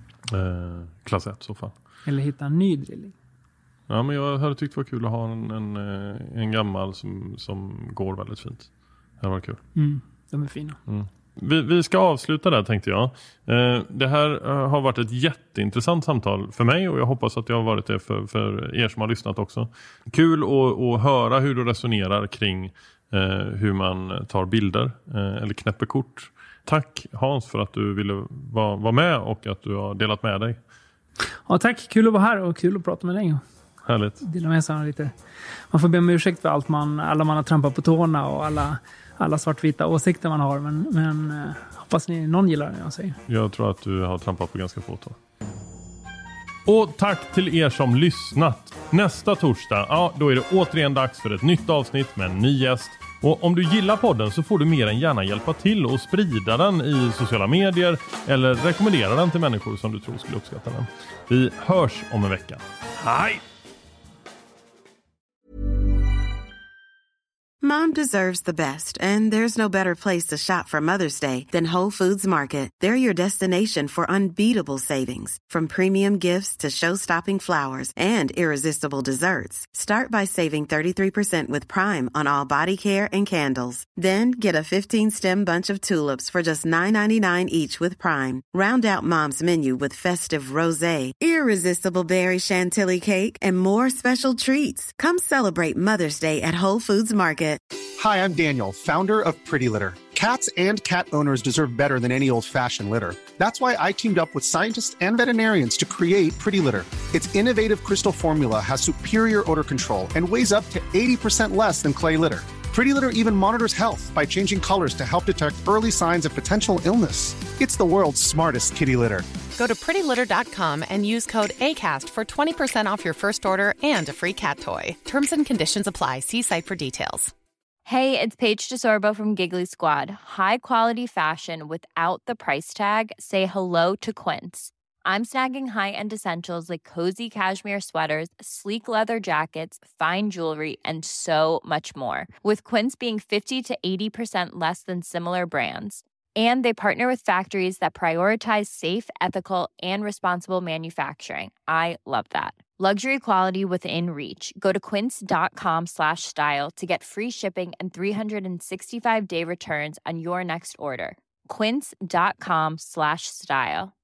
Eh, klass ett i så fall. Eller hitta en ny drilling. Ja, men jag hade tyckt det var kul att ha en, en, en gammal som, som går väldigt fint. Det hade varit kul. Mm, de är fina. Mm. Vi, vi ska avsluta där, tänkte jag. Eh, det här eh, har varit ett jätteintressant samtal för mig och jag hoppas att det har varit det för, för er som har lyssnat också. Kul att, att höra hur du resonerar kring eh, hur man tar bilder eh, eller knäpper kort. Tack Hans för att du ville vara, vara med och att du har delat med dig. Ja, tack. Kul att vara här och kul att prata med dig. Härligt. Dela med sig lite. Man får be om ursäkt för allt man, alla man har trampat på tårna och alla, alla svartvita åsikter man har. Men, men eh, hoppas ni någon gillar det jag säger. Jag tror att du har trampat på ganska få tår. Och tack till er som lyssnat. Nästa torsdag, ja, då är det återigen dags för ett nytt avsnitt med en ny gäst. Och om du gillar podden så får du mer än gärna hjälpa till och sprida den i sociala medier eller rekommendera den till människor som du tror skulle uppskatta den. Vi hörs om en vecka. Hej! Mom deserves the best, and there's no better place to shop for Mother's Day than Whole Foods Market. They're your destination for unbeatable savings, from premium gifts to show-stopping flowers and irresistible desserts. Start by saving thirty-three percent with Prime on all body care and candles. Then get a fifteen-stem bunch of tulips for just nine ninety-nine each with Prime. Round out Mom's menu with festive rosé, irresistible berry chantilly cake, and more special treats. Come celebrate Mother's Day at Whole Foods Market. Hi, I'm Daniel, founder of Pretty Litter. Cats and cat owners deserve better than any old-fashioned litter. That's why I teamed up with scientists and veterinarians to create Pretty Litter. Its innovative crystal formula has superior odor control and weighs up to eighty percent less than clay litter. Pretty Litter even monitors health by changing colors to help detect early signs of potential illness. It's the world's smartest kitty litter. Go to pretty litter dot com and use code ACAST for twenty percent off your first order and a free cat toy. Terms and conditions apply. See site for details. Hey, it's Paige DeSorbo from Giggly Squad. High quality fashion without the price tag. Say hello to Quince. I'm snagging high-end essentials like cozy cashmere sweaters, sleek leather jackets, fine jewelry, and so much more. With Quince being fifty to eighty percent less than similar brands. And they partner with factories that prioritize safe, ethical, and responsible manufacturing. I love that. Luxury quality within reach. Go to quince.com slash style to get free shipping and three sixty-five day returns on your next order. Quince.com slash style.